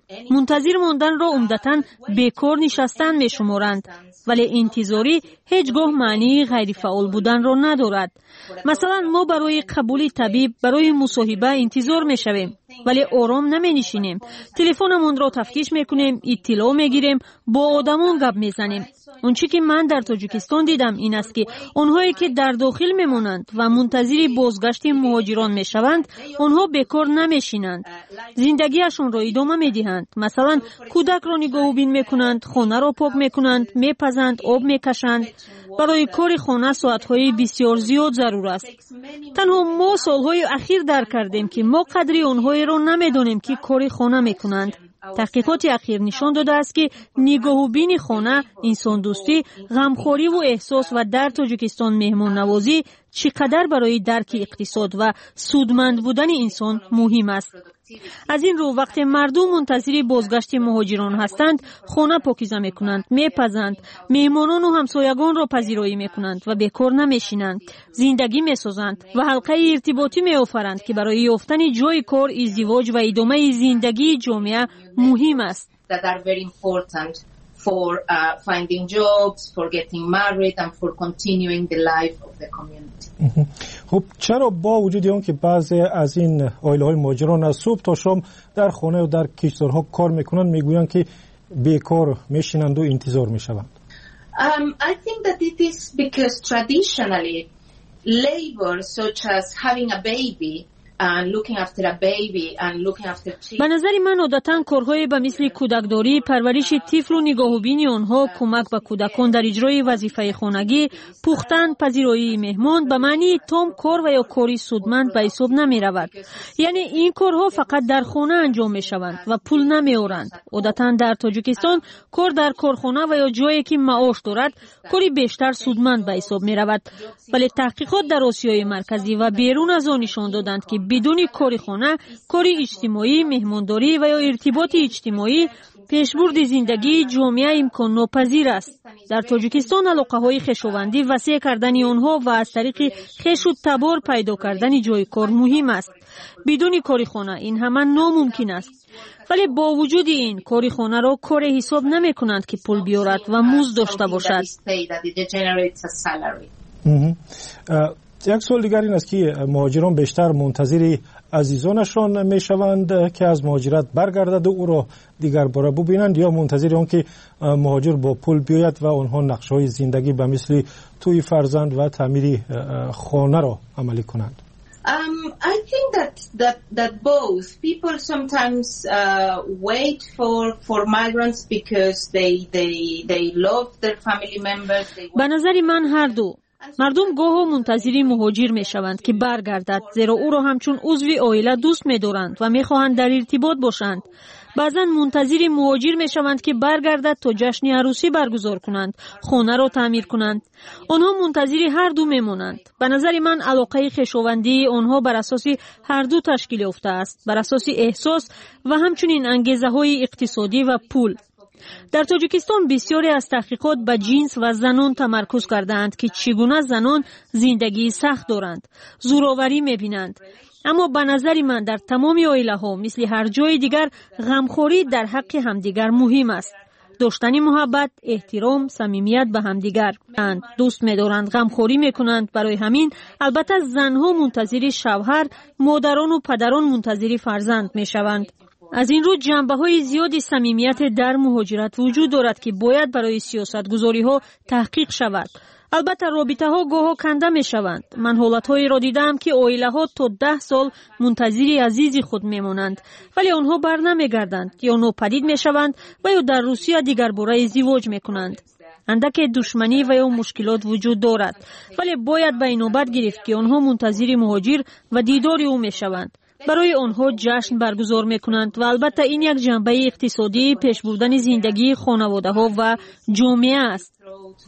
منتظر ماندن را عمدتاً بیکار نشستن می شمارند، ولی انتظاری هیچگاه معنی غیر فعال بودن را ندارد. مثلا ما برای قبول طبیب برای مصاحبه انتظار می شویم، ولی آرام نمی نشینیم. تلفنمان را تفتیش می کنیم، اطلاع می گیریم، با آدمان گپ می زنیم. اونچه که من در تاجیکستان دیدم این است که آنهایی که در داخل میمونند و منتظر بازگشت مهاجران میشوند، آنها بیکار نمیشینند، زندگیشون را ادامه میدهند. مثلا کودک را نگاه و بین میکنند، خانه را پاک میکنند، میپزند، آب میکشند. برای کار خانه ساعتهای بسیار زیاد ضرور است. تنها ما سالهای اخیر درک کردیم که ما قدری آنهایی را نمیدانیم که کار خانه میکنند. تحقیقات اخیر نشان داده است که نگاه و بین خانه، انسان دوستی، غمخوری و احساس و در تاجیکستان مهمان نوازی چقدر برای درک اقتصاد و سودمند بودن انسان مهم است. از این رو وقتی مردم منتظر بازگشت مهاجران هستند، خانه پاکیزه میکنند، میپزند، مهمانان و همسایگان را پذیرایی میکنند و بیکار نمیشینند، زندگی میسازند و حلقه ارتباطی میآفرند که برای یافتن جای کار، ازدواج و ادامه زندگی جامعه مهم است. for uh, finding jobs, for getting married and for continuing the life of the community. خب چرا با وجود اون که بعضی از این عائله‌های مهاجران از صبح تا شام در خانه و در کشتزارها کار میکنند، میگویند که بیکار میشینند و انتظار میشوند؟ Um, I think that it is because traditionally labor such as having a baby and looking after a baby and looking after children. به نظر من عادتاً کارهای به مثل کودکداری، پرورش طفل و نگاهوبینی آنها، کمک به کودکان در اجرای وظیفه خانگی، پختن، پذیرایی مهمان به معنی تام کار و یا کاری سودمند به حساب نمی رود. یعنی این کارها فقط در خانه انجام می شوند و پول نمی آورند. عادتاً در تاجیکستان کار در کارخانه و یا جایی که معاش دارد کاری بیشتر سودمند به حساب می رود. ولی تحقیقات در آسیای مرکزی و بیرون از آن نشان دادند که بدون کاری خانه، کاری اجتماعی، مهمانداری و یا ارتباط اجتماعی، پیشبرد زندگی جامعه امکان ناپذیر است. در تاجیکستان علاقه های خویشاوندی وسیع کردن آنها و از طریق خویش و تبار پیدا کردن جای کار مهم است. بدون کاری خانه این همه ناممکن است. ولی با وجود این کاری خانه را کاری حساب نمی کنند که پول بیارد و مزد داشته باشد. یک سوال دیگر این است که مهاجران بیشتر منتظر عزیزانشان می شوند که از مهاجرت برگردد و او را دیگر باره ببینند، یا منتظر آن که مهاجر با پول بیاید و آنها نقشه‌های زندگی به مثل توی فرزند و تعمیر خانه را عملی کنند؟ Um, I think that that that both people sometimes uh, wait for for migrants because they they they love their family members. به نظر من هر دو. مردم گاه منتظر مهاجر می شوند که برگردد، زیرا او را همچون عضو عائله دوست می دارند و می خواهند در ارتباط باشند. بعضا منتظر مهاجر می شوند که برگردد تا جشن عروسی برگزار کنند، خانه را تعمیر کنند. آنها منتظر هر دو می مانند. به نظر من علاقه خویشاوندی آنها بر اساس هر دو تشکیل یافته است، بر اساس احساس و همچنین انگیزه های اقتصادی و پول. در تاجیکستان بسیاری از تحقیقات به جنس و زنان تمرکز کردند که چگونه زنان زندگی سخت دارند، زورآوری می‌بینند. اما به نظر من در تمام عائله‌ها مثل هر جای دیگر غمخوری در حق همدیگر مهم است. داشتن محبت، احترام، صمیمیت به همدیگر اند، دوست می‌دارند، غمخوری می‌کنند. برای همین البته زنها منتظر شوهر، مادران و پدران منتظر فرزند می‌شوند. از این رو جنبه‌های زیادی صمیمیت در مهاجرت وجود دارد که باید برای سیاستگذاری‌ها تحقیق شود. البته رابطه‌ها گاهی کنده می‌شوند. من حالت‌هایی را دیدم که عائله‌ها تا ده سال منتظر عزیز خود می‌مانند، ولی آنها بر نمی‌گردند یا ناپدید می‌شوند و یا در روسیه دیگر باره ازدواج می‌کنند. اندک دشمنی و یا مشکلات وجود دارد، ولی باید به نوبت گرفت که آنها منتظر مهاجر و دیدار او می‌شوند. برای آنها جشن برگزار میکنند و البته این یک جنبه اقتصادی پیش بردن زندگی خانواده ها و جامعه است.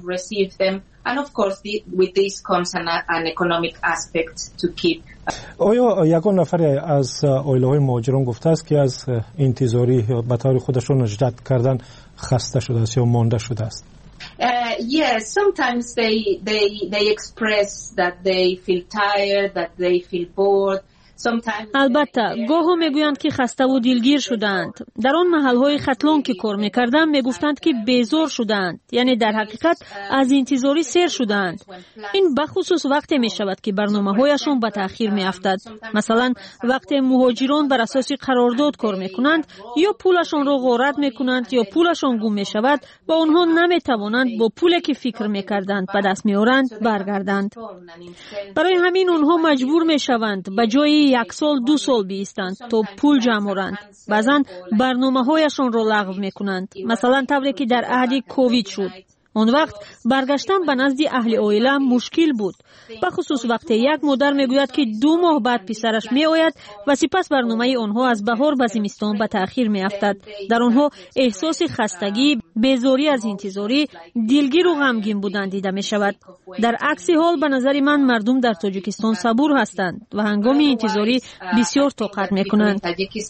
آیا یگان نفر از عائله های مهاجران گفته است که از انتظاری یا به طور خودشون نجات کردن خسته شده است یا مانده شده است؟ Uh, yes, sometimes they they they express that they feel tired, that they feel bored. البته گاهو میگویند که خسته و دلگیر شدند. در آن محلهای ختلون که کار میکردم میگفتند که بیزار شدند، یعنی در حقیقت از انتظاری سیر شدند. این بخصوص وقتی میشود که برنامه‌هایشان به تأخیر میافتد. مثلا وقتی مهاجران بر اساس قرارداد کار میکنند یا پولشان را غارت میکنند یا پولشان گم میشود و آنها نمیتوانند با پولی که فکر میکردند به دست میآورند برگردند. برای همین آنها مجبور میشوند به جای یک سال دو سال بیستند تا پول جمع آورند. بعضا برنامه‌هایشان را لغو میکنند. مثلا طوری که در عهد کووید شد. اون وقت برگشتن به نزد اهل عائله مشکل بود، به خصوص وقتی یک مادر میگوید که دو ماه بعد پسرش می آید و سپس برنامه آنها از بهار به زمستان به تأخیر می افتد. در آنها احساس خستگی، بیزاری از انتظاری، دلگیر و غمگین بودن دیده می شود. در عکس حال به نظر من مردم در تاجیکستان صبور هستند و هنگام انتظاری بسیار طاقت می کنند.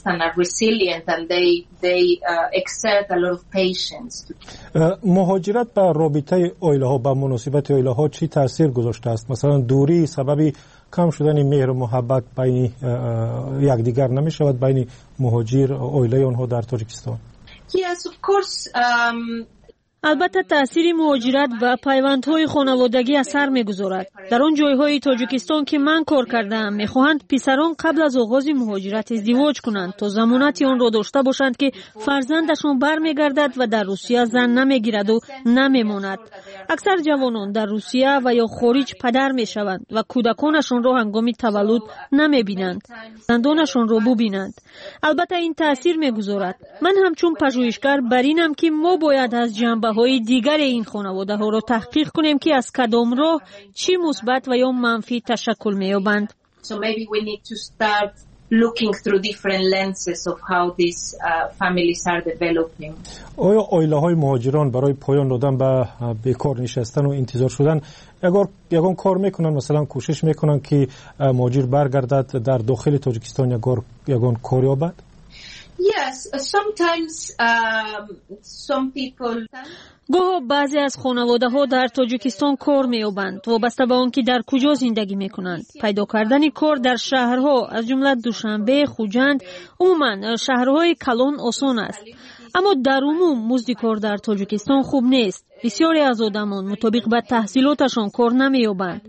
مهاجرت به رابطه عائله ها، به مناسبت عائله ها چی تاثیر گذاشته است؟ مثلا دوری سبب کم شدن مهر و محبت بین یکدیگر نمی شود بین مهاجر عائله آنها در تاجیکستان؟ Yes, of course. Um... البته تأثیر مهاجرت و پیوندهای خانوادگی اثر می‌گذارد. در آن جایهای تاجیکستان که من کار کردم می‌خواهند پسران قبل از آغاز مهاجرت ازدواج کنند تا ضمانت آن را داشته باشند که فرزندشان برمیگردد و در روسیه زن نمیگیرد و نمیماند. اکثر جوانان در روسیه و یا خارج پدر میشوند و کودکانشان را هنگام تولد نمیبینند، زندانشان را ببینند. البته این تأثیر می‌گذارد. من همچون پژوهشگر بر اینم که ما باید از جنبه های دیگر این خانواده ها را تحقیق کنیم که از کدام راه چی مثبت و یا منفی تشکل می‌یابند. So maybe we need to start looking through different lenses of how these uh, families are developing. آیا عائله‌های مهاجران برای پایان دادن به بیکار نشستن و انتظار شدن اگر یگان کار میکنن، مثلا کوشش میکنن که مهاجر برگردد در داخل تاجیکستان یگان یگان کار یابد؟ Yes, sometimes um, some people گاه بعضی از خانواده ها در تاجیکستان کار می‌یابند وابسته به آنکه در کجا زندگی میکنند. پیدا کردن کار در شهرها از جمله دوشنبه، خوجند، عموما شهرهای کلان آسان است. اما در عموم مزد کار در تاجیکستان خوب نیست. بسیاری از آدمان مطابق به تحصیلاتشان کار نمی‌یابند.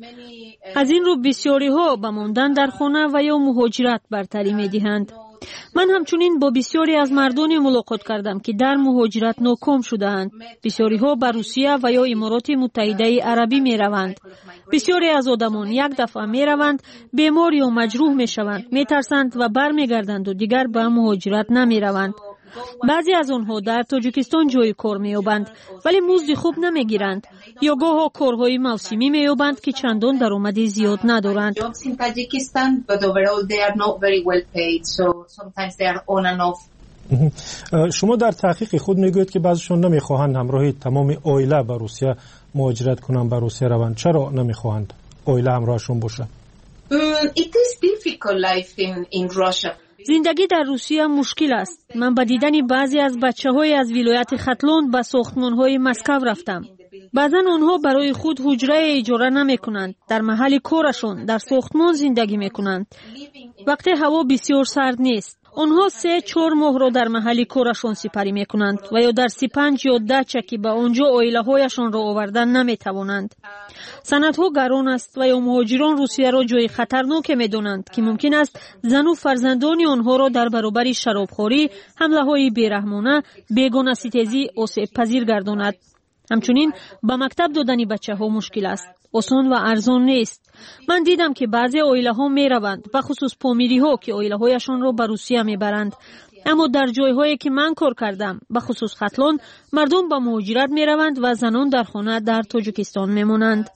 از این رو بسیاری ها به ماندن در خانه و یا مهاجرت برتری می‌دهند. من همچنین با بسیاری از مردانی ملاقات کردم که در مهاجرت ناکام شده‌اند. بسیاری ها به روسیه و یا امارات متحده عربی می روند. بسیاری از آدمان یک دفعه می روند، بیمار یا مجروح می شوند، می ترسند و بر می گردند و دیگر به مهاجرت نمی روند. بعضی از آنها در تاجیکستان جای کار می‌یابند ولی مزد خوب نمی‌گیرند یا گاه کارهای موسمی می‌یابند که چندان درآمد زیاد ندارند. شما در تحقیق خود میگویید که بعضیشون نمی‌خواهند همراه تمام عائله به روسیه مهاجرت کنند، به روسیه روند. چرا نمی‌خواهند عائله همراهشون باشه؟ It is difficult life in in Russia. زندگی در روسیه مشکل است. من با دیدن بعضی از بچه‌های از ولایت ختلون به ساختمان‌های مسکو رفتم. بعضن آنها برای خود حجره اجاره نمی‌کنند. در محل کارشون در ساختمان زندگی می‌کنند. وقتی هوا بسیار سرد نیست، آنها سه چهار ماه را در محل کارشون سپری می‌کنند و یا در سی پنج یا ده چکی به آنجا عائله‌هایشان را آوردن نمی‌توانند. سندها گران است و یا مهاجران روسیه را جای خطرناک می‌دانند که ممکن است زن و فرزندان آنها را در برابر شرابخوری، حمله‌های بیرحمانه، بیگانه ستیزی آسیب پذیر گرداند. همچنین به مکتب دادن بچه‌ها مشکل است. آسان و ارزان نیست. من دیدم که بعضی عائله‌ها می‌روند، به خصوص پامیری‌ها که عائله‌هایشان را به روسیه می‌برند. اما در جای‌هایی که من کار کردم، به خصوص ختلون، مردم به مهاجرت می‌روند و زنان در خانه در تاجیکستان می‌مانند.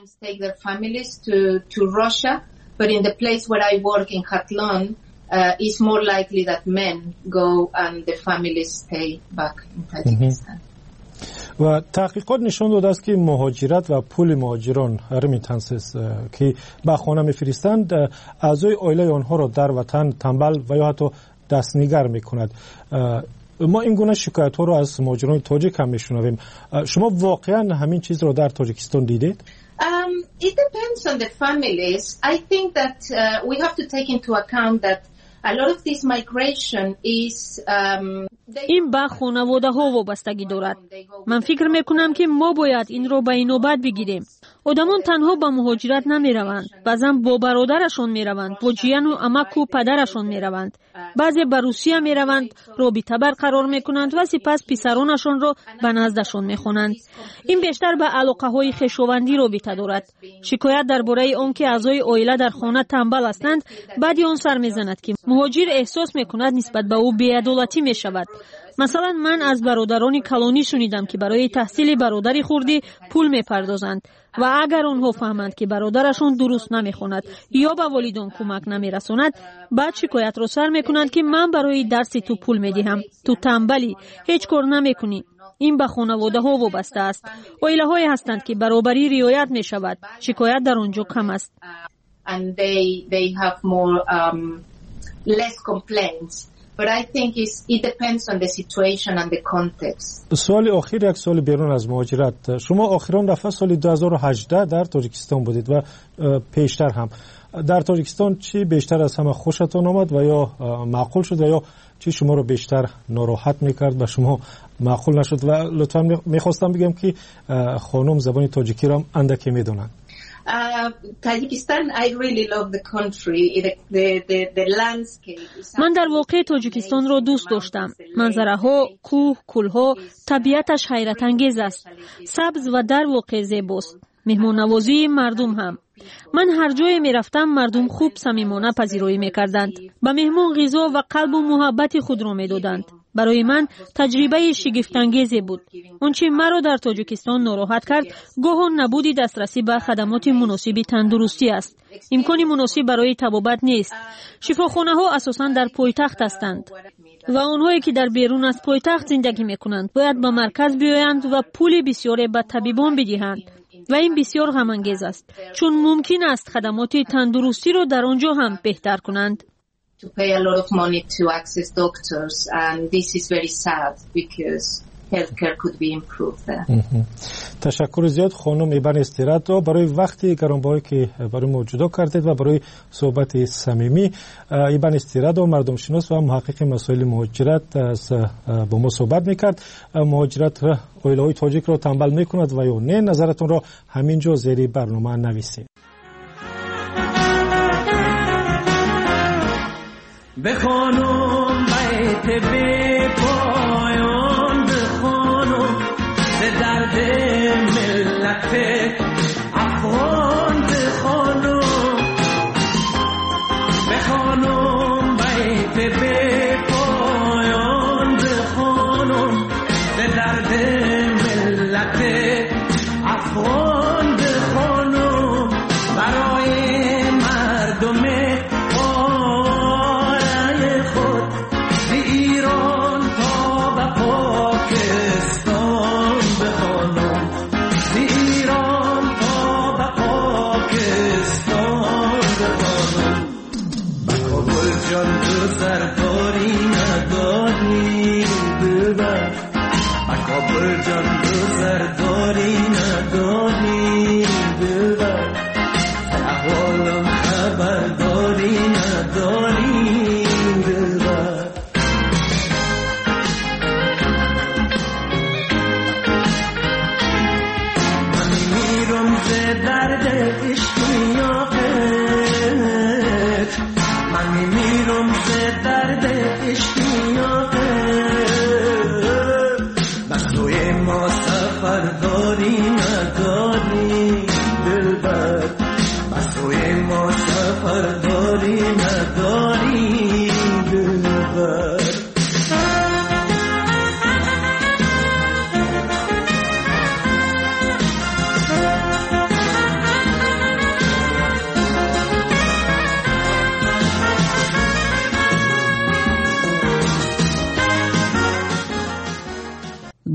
Uh, it's more likely that men go and the families stay back in Tajikistan. و تحقیقات نشان داده است که مهاجرت و پول مهاجران رمیتنسز که به خانه میفرستند اعضای عائله آنها را در وطن تنبل و یا حتی دستنگر میکند. ما این گونه شکایت ها را از مهاجران تاجیک هم میشنویم. شما واقعا همین چیز را در تاجیکستان دیدید؟ Um, it depends loads on the families, I think that uh, we have to take into account that a lot of this migration is um, این به خانواده ها وابستگی دارد. من فکر میکنم که ما باید این رو به نوبت بگیریم. آدمان تنها به مهاجرت نمی روند. بعضا با برادرشان می روند، با جیان و عمک و پدرشان می روند. بعضی به روسیه می روند، رابطه برقرار می کنند و سپس پسرانشان را به نزدشان می خوانند. این بیشتر به علاقه های خویشاوندی رابطه دارد. شکایت درباره آنکه اعضای عائله در خانه تنبل هستند، بعد آن سر می زند که مهاجر احساس می کند نسبت به او بی‌عدالتی می شود. مثلا من از برادران کلونی شنیدم که برای تحصیل برادری خوردی پول می پردازند و اگر آنها فهمند که برادرشون درست نمی خوند یا به والدان کمک نمی رساند، بعد شکایت را سر می کنند که من برای درس تو پول می دهم، تو تنبلی، هیچ کار نمی کنی. این به خانواده ها وابسته است. عائله های هستند که برابری رعایت می شود. شکایت در آنجا کم است. And they they have more um, less complaints. But I think it's, it depends on the situation and the context. سوال آخر یک سوال بیرون از مهاجرت. شما آخران دفعه سال دو هزار و هجده در تاجیکستان بودید و پیشتر هم. در تاجیکستان چی بیشتر از همه خوشتون آمد و یا معقول شد و یا چی شما رو بیشتر ناراحت میکرد و شما معقول نشد؟ و لطفا میخواستم بگم که خانم زبان تاجیکی را هم اندکی میدونن. Tajikistan, I really love the country, the, the, the, the landscape. من در واقع تاجیکستان را دوست داشتم. منظره ها، کوه، کوله، طبیعتش حیرت انگیز است. سبز و در واقع زیباست. مهمان نوازی مردم هم. من هر جای می رفتم مردم خوب صمیمانه پذیرایی می کردند. به مهمان غذا و قلب و محبت خود را می دادند. برای من تجربه شگفت‌انگیزی بود. اونچه مرا در تاجیکستان ناراحت کرد، گاهن نبود دسترسی به خدمات مناسب تندرستی است. امکان مناسب برای طبابت نیست. شفاخانه ها اساساً در پایتخت هستند و آنهایی که در بیرون از پایتخت زندگی میکنند باید به مرکز بیایند و پول بسیاری به طبیبان بدهند. و این بسیار غم‌انگیز است چون ممکن است خدمات تندرستی را در آنجا هم بهتر کنند. To pay a lot of money to access doctors and this is very sad because healthcare could be improved there. تشکر زیاد خانم ابن استیراد برای وقتی گرانبهایی که برای ما جدا کردید و برای صحبت صمیمی. ابن استیراد مردم شناس و محقق مسائل مهاجرت از با ما صحبت میکرد. مهاجرت عائله‌های تاجیک را تنبل میکند و یا نه؟ نظرتون را همینجا زیر برنامه نویسید. بخوانم بیت بی پایان، بخوانم به درد ملت افغان، بخوانم بخوانم بیت بی پایان، بخوانم به درد ملت افغان، بخوانم برای مردم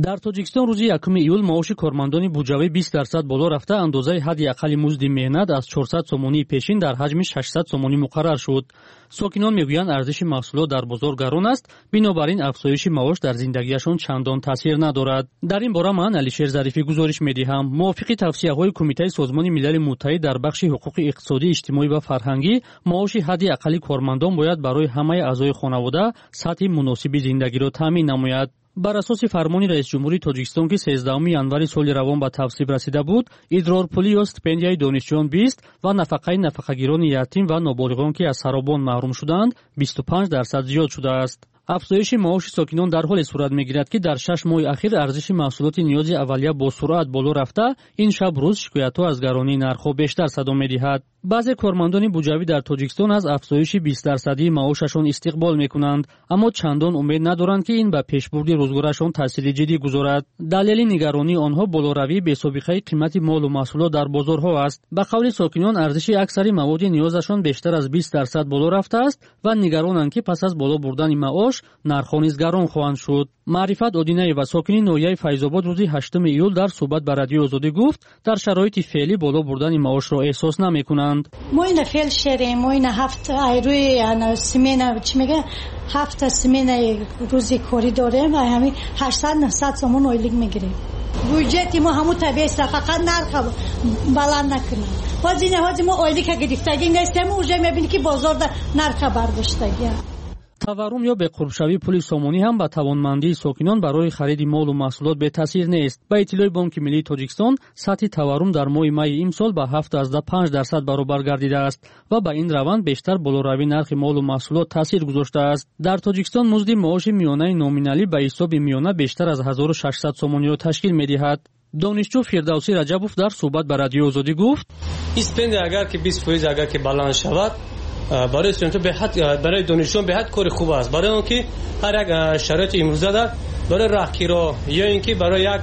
дар тоҷикистон рӯзи якуми июл маоши кормандони буҷавӣ бист дарсад боло рафта андозаи ҳадди аққали музди меҳнат аз чорсад сомонии пешин дар ҳаҷми шашсад сомонӣ муқаррар шуд. сокинон мегӯянд арзиши маҳсулот дар бозор гарон аст, бинобар ин афзоиши маош дар зиндагиашон чандон таъсир надорад. дар ин бора ман Алишер Зарифӣ гузориш медиҳам. мувофиқи тавсияҳои Кумитаи Созмони милали Муттаҳид дар бахши ҳуқуқи иқтисодӣ, иҷтимоӣ ва фарҳангӣ, маоши ҳадди аққали кормандон бояд барои ҳамаи аъзои хонавода сатҳи муносиби зиндагиро таъмин намояд. бар асоси фармони раисҷумҳурии Тоҷикистон ки сездаҳуми январи соли равон ба тавсиб расида буд, идрорпулӣ ё стипендияи донишҷӯён бист ва нафақаи нафақагирони ятим ва ноболиғон ки аз саробон маҳрум шуданд бисту панҷ дарсад зиёд шудааст. афзоиши маоши сокинон дар ҳоле сурат мегирад ки дар шаш моҳи ахир арзиши маҳсулоти ниёзи аввалия бо суръат боло рафта, ин шаб рӯз шикоятҳо аз гаронии нархҳо бештар садо медиҳад. баъзе кормандони буҷавӣ дар Тоҷикистон аз афзоиши бист дарсадии маошашон истиқбол мекунанд, аммо чандон умед надоранд ки ин ба пешбурди рӯзгорашон таъсири ҷиддӣ гузорад. далели нигаронии онҳо болоравии бесобиқаи қимати молу маҳсулот дар бозорҳо аст. ба қавли сокинон арзиши аксари маводи ниёзашон бештар аз бист дарсад боло рафтааст ва нигаронанд ки пас аз боло бурдани маош нархҳо низ гарон хоҳанд шуд. маърифат одинаева, сокини ноҳияи Файзобод, рӯзи ҳаштуми июл дар суҳбат ба Радиои Озодӣ гуфт, дар шароити феълӣ боло бурдани маошро эҳсос намекунанд. мо ина феъл шерем, мо ина ҳафт айрӯи ана смена чӣ мега ҳафт сменаи рӯзи корӣ дорем ва ҳамин ҳаштсад наҳсад сомон ойлик мегирем. бюджети мо ҳамун табеста фақат нарха баланд накунад. ҳозир ҳозир мо ойлика гирифтагӣ нестем, уже мебинӣ ки бозор нарха бардоштагӣ. таваррум ё беқурбшавии пули сомонӣ ҳам ба тавонмандии сокинон барои хариди молу маҳсулот бетаъсир нест. ба иттилои Бонки Миллии Тоҷикистон, сатҳи таваррум дар моҳи майи имсол ба ҳафтазда панҷ дарсад баробар гардидааст ва ба ин раванд бештар болоравии нархи молу маҳсулот таъсир гузоштааст. дар Тоҷикистон музди маоши миёнаи номиналӣ ба ҳисоби миёна бештар аз ҳазору шашсад сомониро ташкил медиҳад. донишҷӯ Фирдавсӣ Раҷабов дар суҳбат ба Радиои Озодӣ гуфт: стипендия агар ки бист фоиз агар ки баланд шавад, برای استودنت به حد برای دانشجویان به حد کار خوب است، برای اینکه هر یک شرایط امروزه در برای راهگیرا یا اینکه برای یک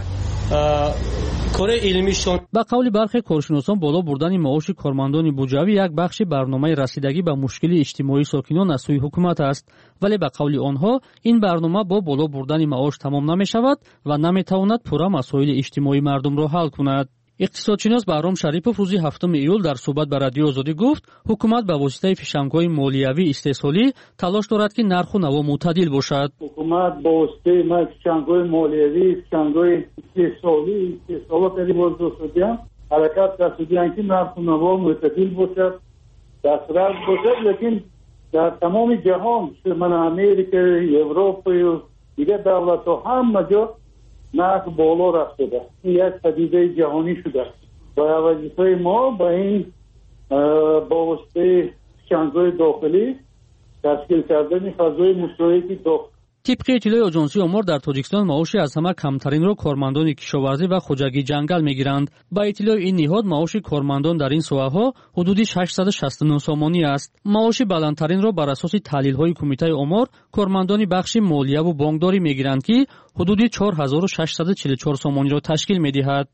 کار علمیشون. با قول برخی کارشناسان بالا بردن معاش کارمندان بوجوی یک بخش برنامه رسیدگی به مشکل اجتماعی ساکنان از سوی حکومت است، ولی با قول آنها این برنامه با بالا بردن معاش تمام نمی‌شود و نمی‌تواند پورا مسائل اجتماعی مردم را حل کند. иқтисодшинос Баҳром Шарипов рӯзи ҳафтуми июл дар суҳбат ба Радиои Озодӣ гуфт, ҳукумат ба воситаи фишангҳои молиявӣ истеҳсолӣ талош дорад ки нарху наво мӯътадил бошад. ҳукумат бо воситаи фишангҳои молиявӣ, фишангҳои истеҳсолӣ, истеҳсолотари боздостодиам ҳаракат карданд ки нарху наво мӯътадил бошад, дастрас бошад, лекин дар тамоми ҷаҳон, мана Америка, Европа ё дигар давлатҳо ҳама ҷо нарх боло рафтода. ин як падидаи ҷаҳонӣ шудааст. ва вазифаи мо ба ин бо воситаи фишангҳои дохилӣ ташкил кардани фазои мушоҳиди дохил. طبق اطلاع آژانسی آمار در تاجیکستان معاش از همه کمترین را کارمندان کشاورزی و خوجگی جنگل میگیرند. با اطلاع این نهاد معاش کارمندان در این ساحه‌ها حدود ششصد و شصت و نه سامانی است. معاش بلندترین را بر اساس تحلیل‌های کمیته آمار کارمندان بخش مالیه و بانکداری میگیرند که حدود چهار هزار و ششصد و چهل و چهار سامانی را تشکیل می‌دهد.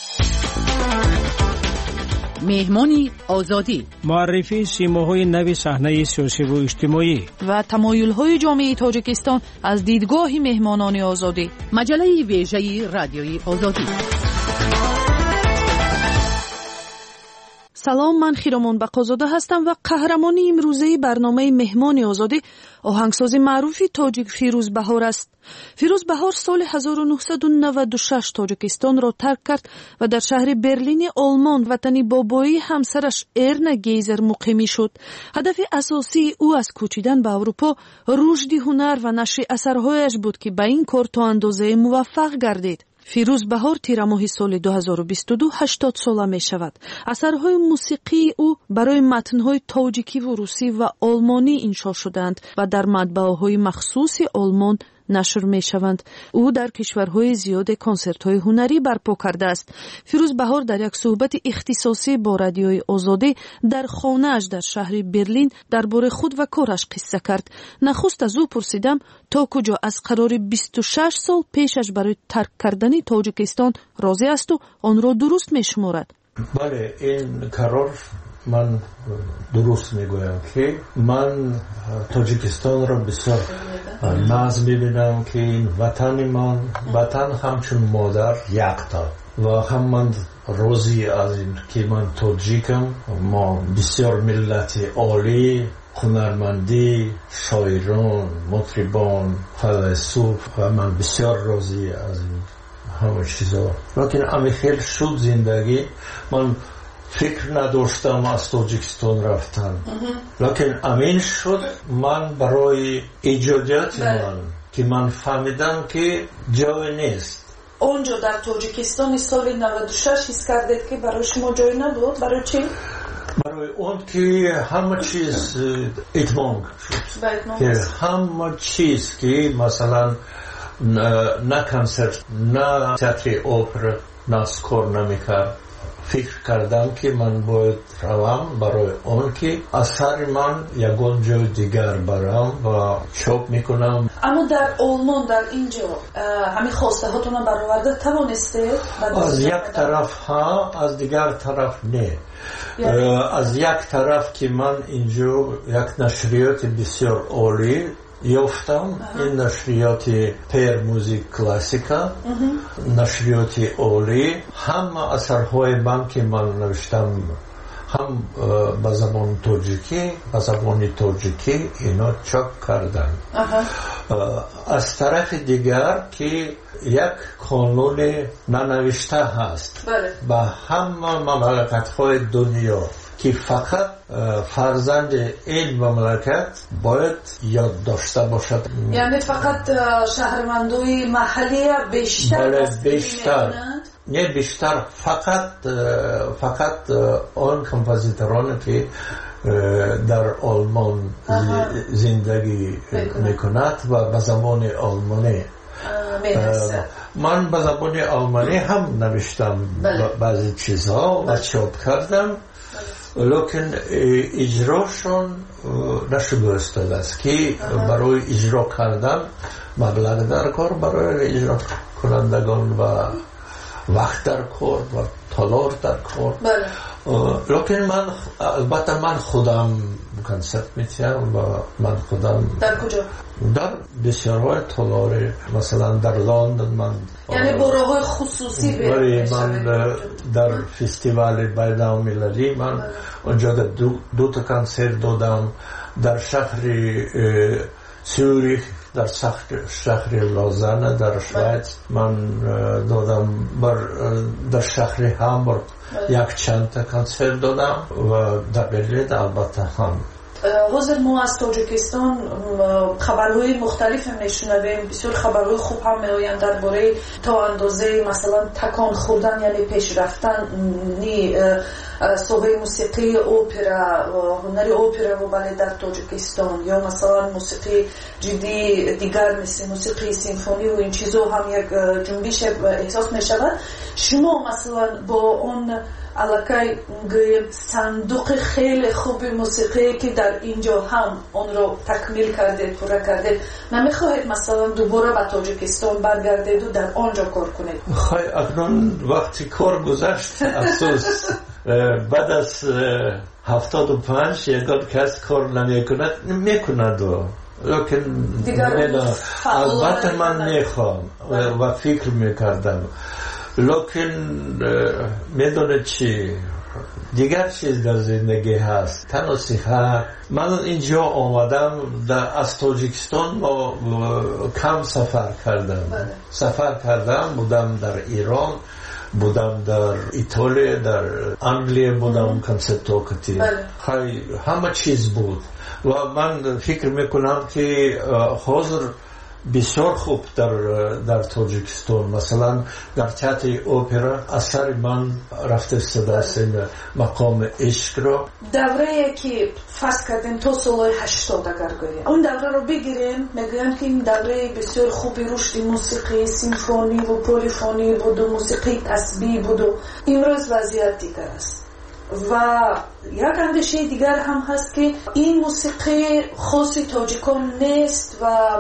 مهمانی آزادی، معرفی سیماهای نو صحنه سیاسی و اجتماعی و تمایل‌های جامعه تاجیکستان از دیدگاه مهمانان آزادی. مجله ویژه رادیوی آزادی. سلام، من خیرمان بقازاده هستم و قهرمانی امروزه برنامه مهمان آزادی آهنگساز معروف تاجیک فیروز بهار است. فیروز بهار سال هزار و نهصد و نود و شش تاجیکستان را ترک کرد و در شهر برلین آلمان وطن بابایی همسرش ارنا گیزر مقیم شد. هدف اساسی او از کوچیدن به اروپا رشد هنر و نشر اثرهایش بود که به این کار تا اندازه موفق گردید. فیروز بهار تیر ماه سال دو هزار و بیست و دو هشتاد ساله می شود. اثرهای موسیقی او برای متنهای تاجیکی و روسی و آلمانی انشا شدند و در مطبعه‌های مخصوص آلمان نشر می شوند. او در کشورهای زیاد کنسرت‌های هنری برپا کرده است. فیروز بهار در یک صحبت اختصاصی با رادیوی آزادی در خانه‌اش در شهر برلین درباره خود و کارش قصه کرد. نخست از او پرسیدم تا کجا از قرار بیست و شش سال پیشش برای ترک کردن تاجیکستان راضی است و آن را درست می شمارد. بله، این قرار من درست میگویم که من تاجیکستان را بسیار ناز میبینم که این وطن من وطن همچون مادر یکتا و هم من روزی از این که من تاجیکم. ما بسیار ملت عالی، هنرمندی، شاعران، مطربان، فیلسوف و من بسیار راضی از این همه چیزا. لیکن امی خیلی شد زندگی، من فکر نداشتم از تاجیکستان رفتن، لیکن امین شد من برای ایجادیات من که من فهمیدم که جای نیست. اونجا در تاجیکستان سال نود و شش حس کردید که برای شما جای نبود؟ برای چی؟ برای اون که همه چیز اتمام شد، که همه چیز که مثلا نه کنسرت، نه تئاتر اپرا، نه اسکور نمیکرد. فکر کردم که من باید روم برای اون که اثر من یکون جای دیگر برم و چاپ میکنم. اما در آلمان در اینجا همین خواسته هاتون برآورده توانسته؟ از یک طرف ها، از دیگر طرف نه. از یک طرف که من اینجا یک نشریات بسیار عالی یافتم، این نشریات پیر موزیک کلاسیکا، نشریات عالی، همه اثرهای من که من نوشتم هم به زبان تاجیکی، به زبان تاجیکی اینا چاپ کردن. از طرف دیگر که یک قانون ننوشته هست به همه مملکت‌های دنیا که فقط فرزند این مملکت باید یاد داشته باشد. یعنی فقط شهروندوی محلی بیشتر بیشتر نه بیشتر فقط فقط آن کمپوزیتورانی که در آلمان زندگی میکند و به زبان آلمانی. من به زبان آلمانی هم نوشتم بعضی چیزها و چاپ کردم، لیکن اجراشون نشده استاد است که برای اجرا کردن مبلغ در کار برای اجرا کنندگان و وقت در کار و تالار در کار. لیکن من البته من خودم کنسرت میتیم و من خودم در کجا؟ در بسیارهای تالار، مثلا در لندن من یعنی برای خصوصی برای من در فستیوال بین‌المللی من اونجا دو, دو تا کنسرت دادم. در شهر سوریخ، در شهر لازانه در شویتس من دادم، در شهر هامبورگ یک چند تا کنسرت دادم و در برلین البته هم. حاضر ما از تاجیکستان خبرهای مختلف هم میشنویم، بسیار خبرهای خوب هم میآیند درباره تا اندازه مثلا تکان خوردن یعنی پیش رفتن صحبه موسیقی اپرا و هنر اپرا و بله در تاجیکستان، یا مثلا موسیقی جدی دیگر مثل موسیقی سیمفونی و این چیزا هم یک جنبش احساس میشود. شما مثلا با اون علاقه صندوق خیلی خوب موسیقی که در اینجا هم اون رو تکمیل کردید، پورا کردید، نمیخواهید مثلا دوباره به تاجیکستان برگردید و در آنجا کار کنید؟ خواهی اکنون وقتی کار گذشت افسوس بعد از هفتاد و پنج یکان کس کار نمی کند میکند و لیکن البته من میخوام و فکر میکردم، لیکن میدونه چی دیگر چیز در زندگی هست تنها صحت. من اینجا آمدم از تاجیکستان کم سفر کردم سفر کردم بودم در ایران، بودم در ایتالیا، در انگلیه بودم کنسرتوکتی، همه چیز بود و من فکر میکنم که حاضر بسیار خوب در در تاجیکستان مثلا در تئاتر اپرا اثر من رفته صداست مقام عشق رو دوره که فرض کردیم تا سال هشتاد اگر گوییم اون دوره رو بگیریم میگن که این دوره بسیار خوبی رشد موسیقی سیمفونی و پلیفونی بود و موسیقی تسبیح بود و امروز وضعیت دیگر است و یک اندیشه دیگر هم هست که این موسیقی خاص تاجیکان نیست و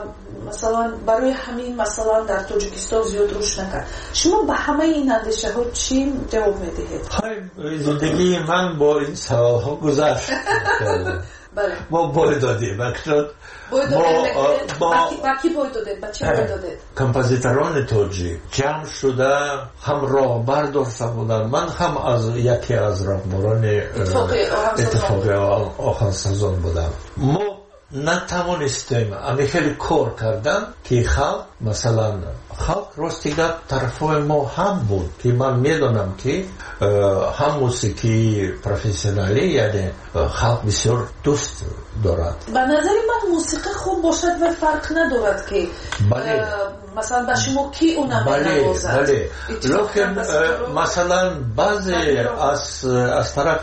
مثلا برای همین مثلا در تاجیکستان زیاد روش نکرد. شما به همه این اندیشه ها چی جواب میدهید؟ های زندگی من با این سوال ها گذشت. بله. ما باید دادیم اکنون باید دادید با کی باید دادید؟ با چی باید دادید؟ کمپازیتران تاجیک جمع شده هم راهبر داشته بودن. من هم از یکی از راهبران اتفاق آهنگسازان بودم. ما نتوانستیم اما خیلی کار کردن که خلق مثلا خلق راستیگه طرفای ما هم بود که من میدونم که هم موسیقی پروفسیونالی یعنی خلق بسیار دوست دارد. به نظر من موسیقی خوب باشد و فرق ندارد که بله. مثلا به شما کی اونم بله نوازد. بله لیکن مثلا بعضی از از طرف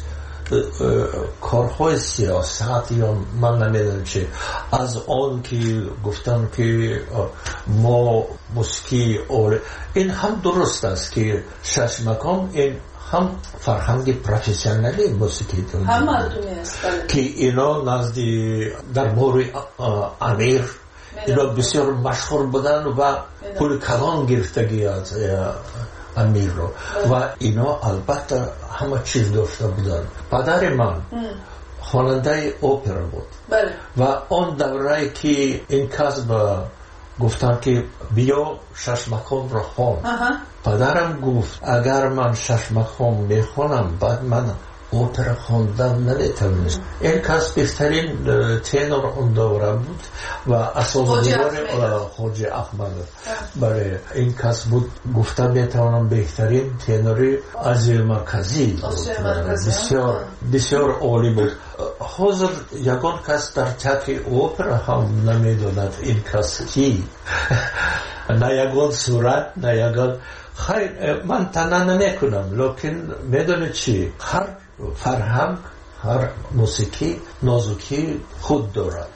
کارهای سیاست یا من نمیدونم چه از آن که گفتن که ما موسیقی اول این هم درست است که شش مقام این هم فرهنگ پروفسیونالی موسیقی دارند هم مردمی است که اینا نزدی در مورد امیر اینا بسیار مشهور بودن و پول کلان گرفتگی از امیر رو و اینا البته همه چیز داشته بودن. پدر من خواننده اپرا بود بله. و آن دوره که این کسب گفتن که بیا شش مقام رو خوان پدرم گفت اگر من شش مقام میخوانم بعد من اپرا خواندن نمیتونم. این کس بهترین تنور اون دوره بود و اساسدار خواجه احمد برای این کس بود گفتم میتونم بهترین تنوری از مرکزی بسیار بسیار عالی بود. حاضر یکان کس در تک اپرا هم نمیدوند این کس کی نه یکان صورت نه یکان خیر من تنها نمیکنم لیکن میدونه چی هر فرهنگ هر موسیقی نازکی خود دارد.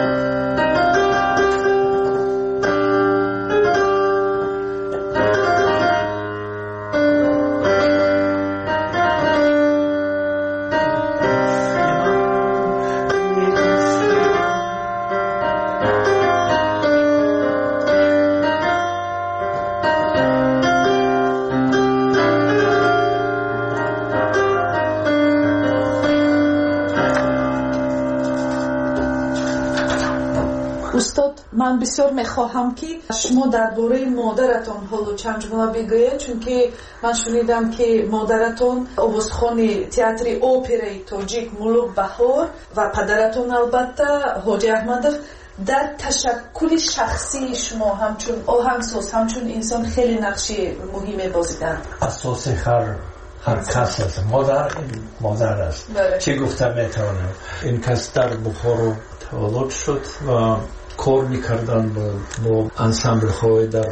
من بسیار میخواهم که شما درباره مادرتان حالا چند جمله بگویید چون که من شنیدم که مادرتان آوازخوان تئاتر اپرای تاجیک ملوک بهار و پدرتان البته حاجی احمدov در تشکل شخصی شما همچون آهنگساز همچون انسان خیلی نقش مهمی بازیدن. اساس هر هر کس است مادر این مادر است چه گفتم میتونم این کس در بخارا تولد شد و کار میکردن با انسامبل های در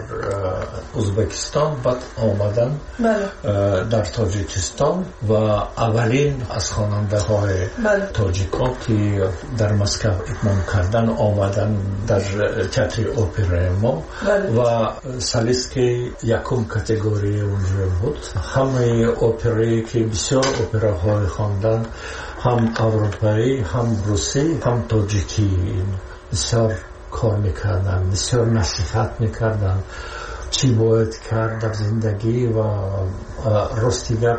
ازبکستان بعد آمدن در تاجیکستان و اولین از خواننده های تاجیکا که در مسکو اتمام کردن آمدن در تئاتر اپرای ما و سالیست که یکم کاتگوری اونجا بود. همه اپرایی که بسیار اپراهای خواندن هم اروپایی هم روسی هم تاجیکی بسیار کار میکردن بسیار نصیحت میکردن چی باید کرد در زندگی و راستیگر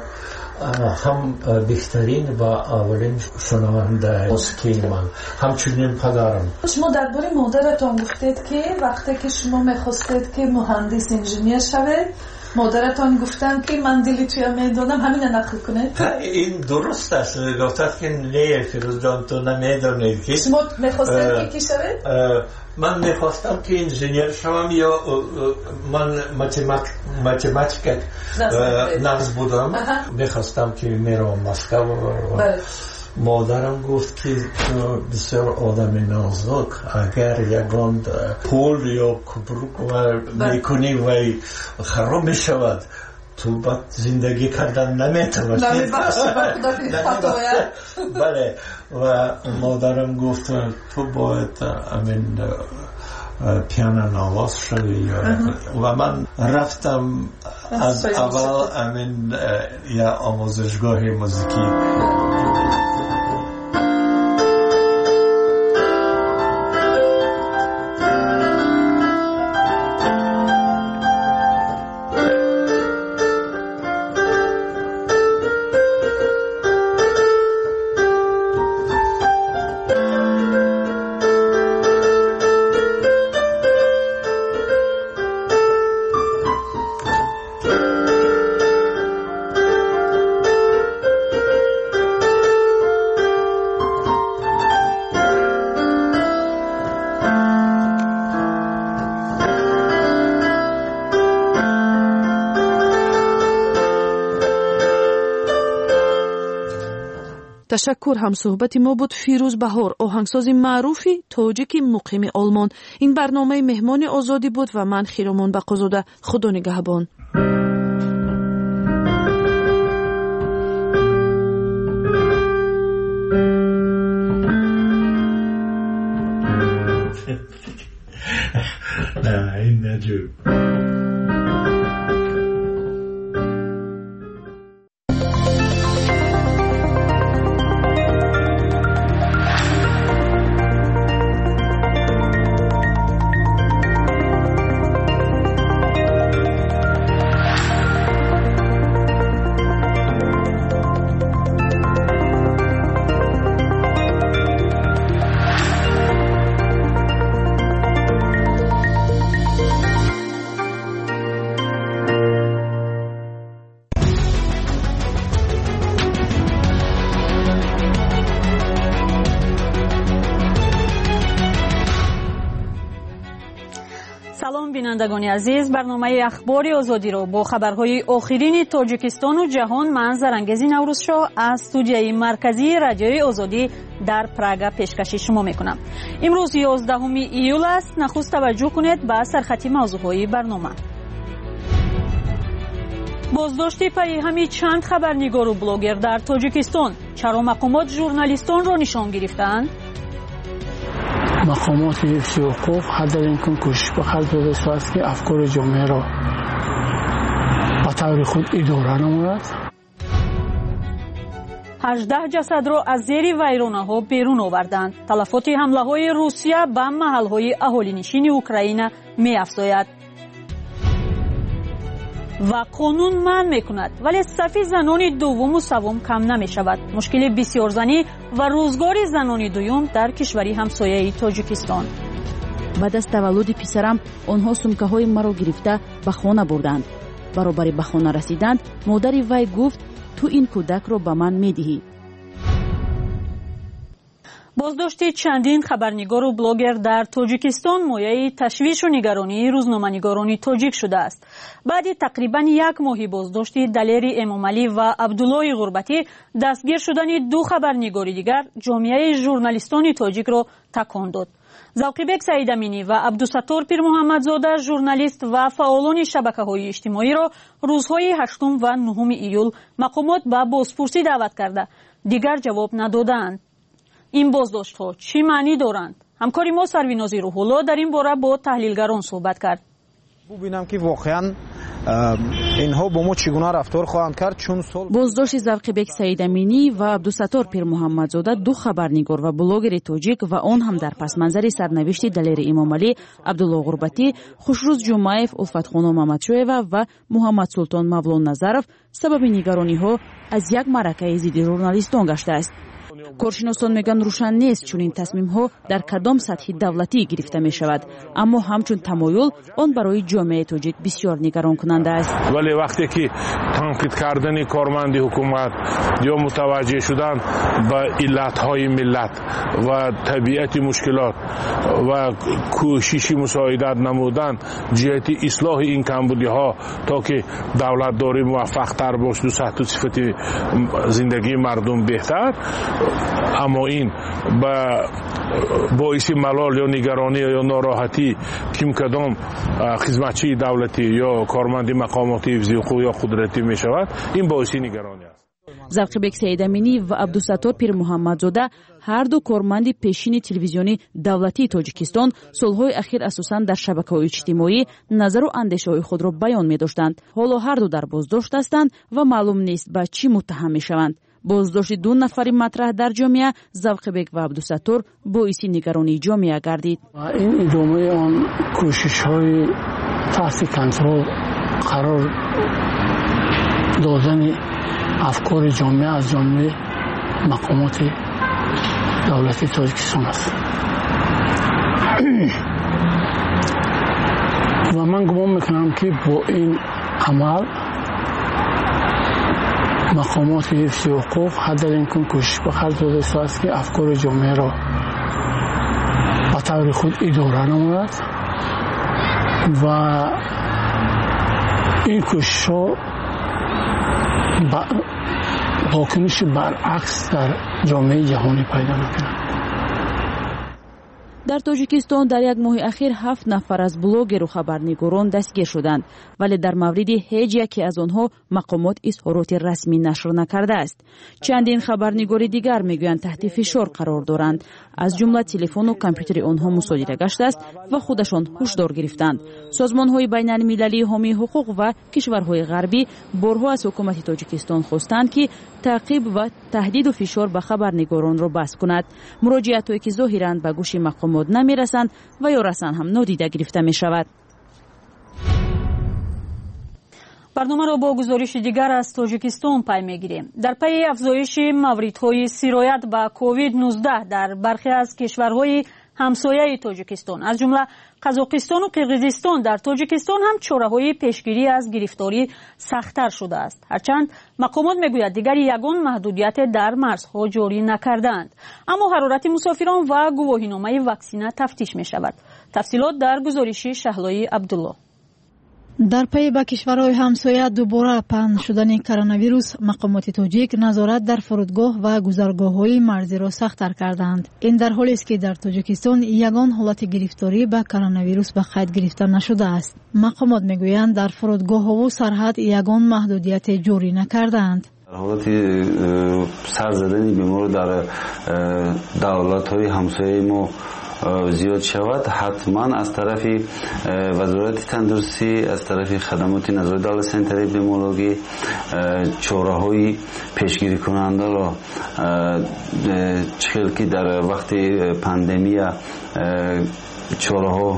هم بهترین و اولین شنونده موسیقی من همچنین پدرم. شما درباره مادرتان گفتید که وقتی که شما میخواستید که مهندس انجینیر شوید مادرتان گفتن که من دلی توی میدونم همین نقل کنید. این درست است گفتید که نه فیروز جان تو نمیدونید که شما میخواستید که کی شوید؟ من میخواستم که انجینیر شوم یا من ماتماتیک نقص بودم میخواستم که میرم مسکو. مادرم گفت که بسیار آدم نازک اگر یگان پول یا کبروک میکنی و خراب میشود تو بعد زندگی کردن نمیتونی. بله و مادرم گفت تو باید امین پیانو نواز شوی و من رفتم از اول امین یا آموزشگاه موسیقی. تشکر. هم صحبت ما بود فیروز بهار، آهنگساز معروفی تاجیک مقیم آلمان. این برنامه مهمان آزادی بود و من خیرامان بقازاده. خدا نگهبان. نه این نجوب. بینندگان عزیز، برنامه اخباری آزادی رو با خبرهای آخرین تاجیکستان و جهان من زرنگز نوروز شو از استودیوی مرکزی رادیوی آزادی در پراگ پیشکش شما میکنم. امروز یازدهم ایول است. نخست توجه کنید به سرخط موضوعهای برنامه. بازداشت پی همی چند خبرنگار و بلاگر در تاجیکستان. چرا مقامات ژورنالیستان را نشان گرفتند؟ مقامات حفظ حقوق حد امکان کوشش به خرج داده است که افکار جامعه را به طور خود اداره نماید. هجده جسد را از زیر ویرانه‌ها بیرون آوردند. تلفات حمله‌های روسیه به محل‌های اهالی‌نشین اوکراین می‌افزاید. و قانون منع می‌کند ولی صف زنان دوم و سوم کم نمی‌شود. مشکل بسیار زنی و روزگار زنان دوم در کشوری همسایه تاجیکستان. بعد از تولد پسرم آنها سومکه‌های مرا گرفته به خانه بردند. برابر به خانه رسیدند مادر وی گفت تو این کودک را به من می‌دهی. بازداشت چندین خبرنگار و بلاگر در تاجیکستان مایه تشویش و نگرانی روزنامه‌نگاران تاجیک شده است. بعد تقریباً یک ماه بازداشت دلیر امامعلی و عبدالله غربتی، دستگیر شدن دو خبرنگار دیگر جامعه ژورنالیستان تاجیک را تکان داد. ذوقیبک سعیدامینی و عبدالستار پیر محمدزاده ژورنالیست و فعالان شبکه‌های اجتماعی را روزهای هشتم و نهم ایول مقامات به بازپرسی دعوت کرده دیگر جواب ندادند. این بازداشت ها چی معنی دارند؟ همکاری ما سروینازی روح‌الله در این باره با تحلیلگران صحبت کرد. ببینم که واقعا اینها با ما چگونه رفتار خواهند کرد، چون سال بازداشت ذوقیبک سعیدامینی و عبدالستار پیر محمدزاده دو خبرنگار و بلاگر تاجیک و آن هم در پس منظر سرنوشت دلیر امامعلی، عبدالله غربتی، خوشروز جمعیف، الفتخانه محمدشویه و محمد سلطان مولان نظرов سبب نگرانی ها از یک معرکه ضد ژورنالیستان گشته است. کارشناسان میگن روشن نیست چون این تصمیم ها در کدام سطح دولتی گرفته می شود، اما همچون تمایل آن برای جامعه تاجیک بسیار نگران کننده است. ولی وقتی که تنقید کردن کارمند حکومت یا متوجه شدن به علت های ملت و طبیعت مشکلات و کوشش مساعدت نمودن جهت اصلاح این کمبودی ها تا که دولت داری موفق تر باشد و سطح و صفت زندگی مردم بهتر، اما این با باعث ملال یا نگرانی یا ناراحتی کم کدام خدمتچی دولتی یا کارمند مقامات حفظ حقوق یا قدرتی می شود، این باعث نگرانی است. ذوقیبک سعیدامینی و عبدالستار پیر محمدزاده هر دو کارمند پیشین تلویزیونی دولتی تاجیکستان سالهای اخیر اساساً در شبکه‌های اجتماعی نظر و اندیشه‌های خود را بیان می‌داشتند. حالا هر دو در بازداشت هستند و معلوم نیست به چی متهم می‌شوند. بازداشت دو نفری مطرح در جامعه ذوقیبک و عبدالستار باعث نگرانی جامعه گردید. این ادامه آن کوشش‌های تحت کنترل قرار دادن افکار جامعه از جامعه مقامات دولتی تاجیکستان است. و من گمان میکنم که با این عمل مقامات حفظ حقوق حد امکان کوشش به خرج داده است که افکار جامعه را به طور خود اداره نماید و این کوشش ها واکنش برعکس در جامعه جهانی پیدا نکنند. در تاجیکستان در یک ماه اخیر هفت نفر از بلاگر و خبرنگاران دستگیر شدند، ولی در مورد هیچ یکی از آنها مقامات اظهارات رسمی نشر نکرده است. چندین خبرنگار دیگر میگویند تحت فشار قرار دارند، از جمله تلفن و کامپیوتر آنها مصادره گشته است و خودشان هشدار گرفتند. سازمان‌های بین‌المللی حامی حقوق و کشورهای غربی بارها از حکومت تاجیکستان خواستند که تعقیب و تهدید و فشار به خبرنگاران را بس کند. مراجعت‌هایی که ظاهراً به گوش مقامات نمی‌رسند و یا رسند هم نادیده گرفته می‌شود. برنامه را با گزارش دیگر از تاجیکستان پی می‌گیریم. در پی افزایش موردهای سرایت به کووید نوزده در برخی از کشورهای همسایه تاجیکستان از جمله قزاقستان و قرقیزستان، در تاجیکستان هم چاره‌های پیشگیری از گرفتاری سخت‌تر شده است. هرچند مقامات میگوید دیگر یگان محدودیت در مرزها جاری نکردند، اما حرارت مسافران و گواهینامه واکسینه تفتیش می‌شود. تفصیلات در گزارش شهلایی عبدالله. در پی به کشورهای همسایه دوباره پهن شدن کرونا ویروس، مقامات تاجیک نظارت در فرودگاه و گذرگاه‌های مرزی را سخت‌تر کردند. این در حالی است که در تاجیکستان یگان حالت گرفتاری به کرونا ویروس به قید گرفته نشده است. مقامات میگویند در فرودگاه‌ها و سرحد یگان محدودیت جاری نکردند. حالت سر زدن بیمار در دولت‌های همسایه ما زیاد شود، حتما از طرف وزارت تندرستی، از طرف خدمات نظارت دولت سنتر اپیدمیولوژی چاره‌های پیشگیری کننده را چخیل که در وقت پاندمی چاره‌ها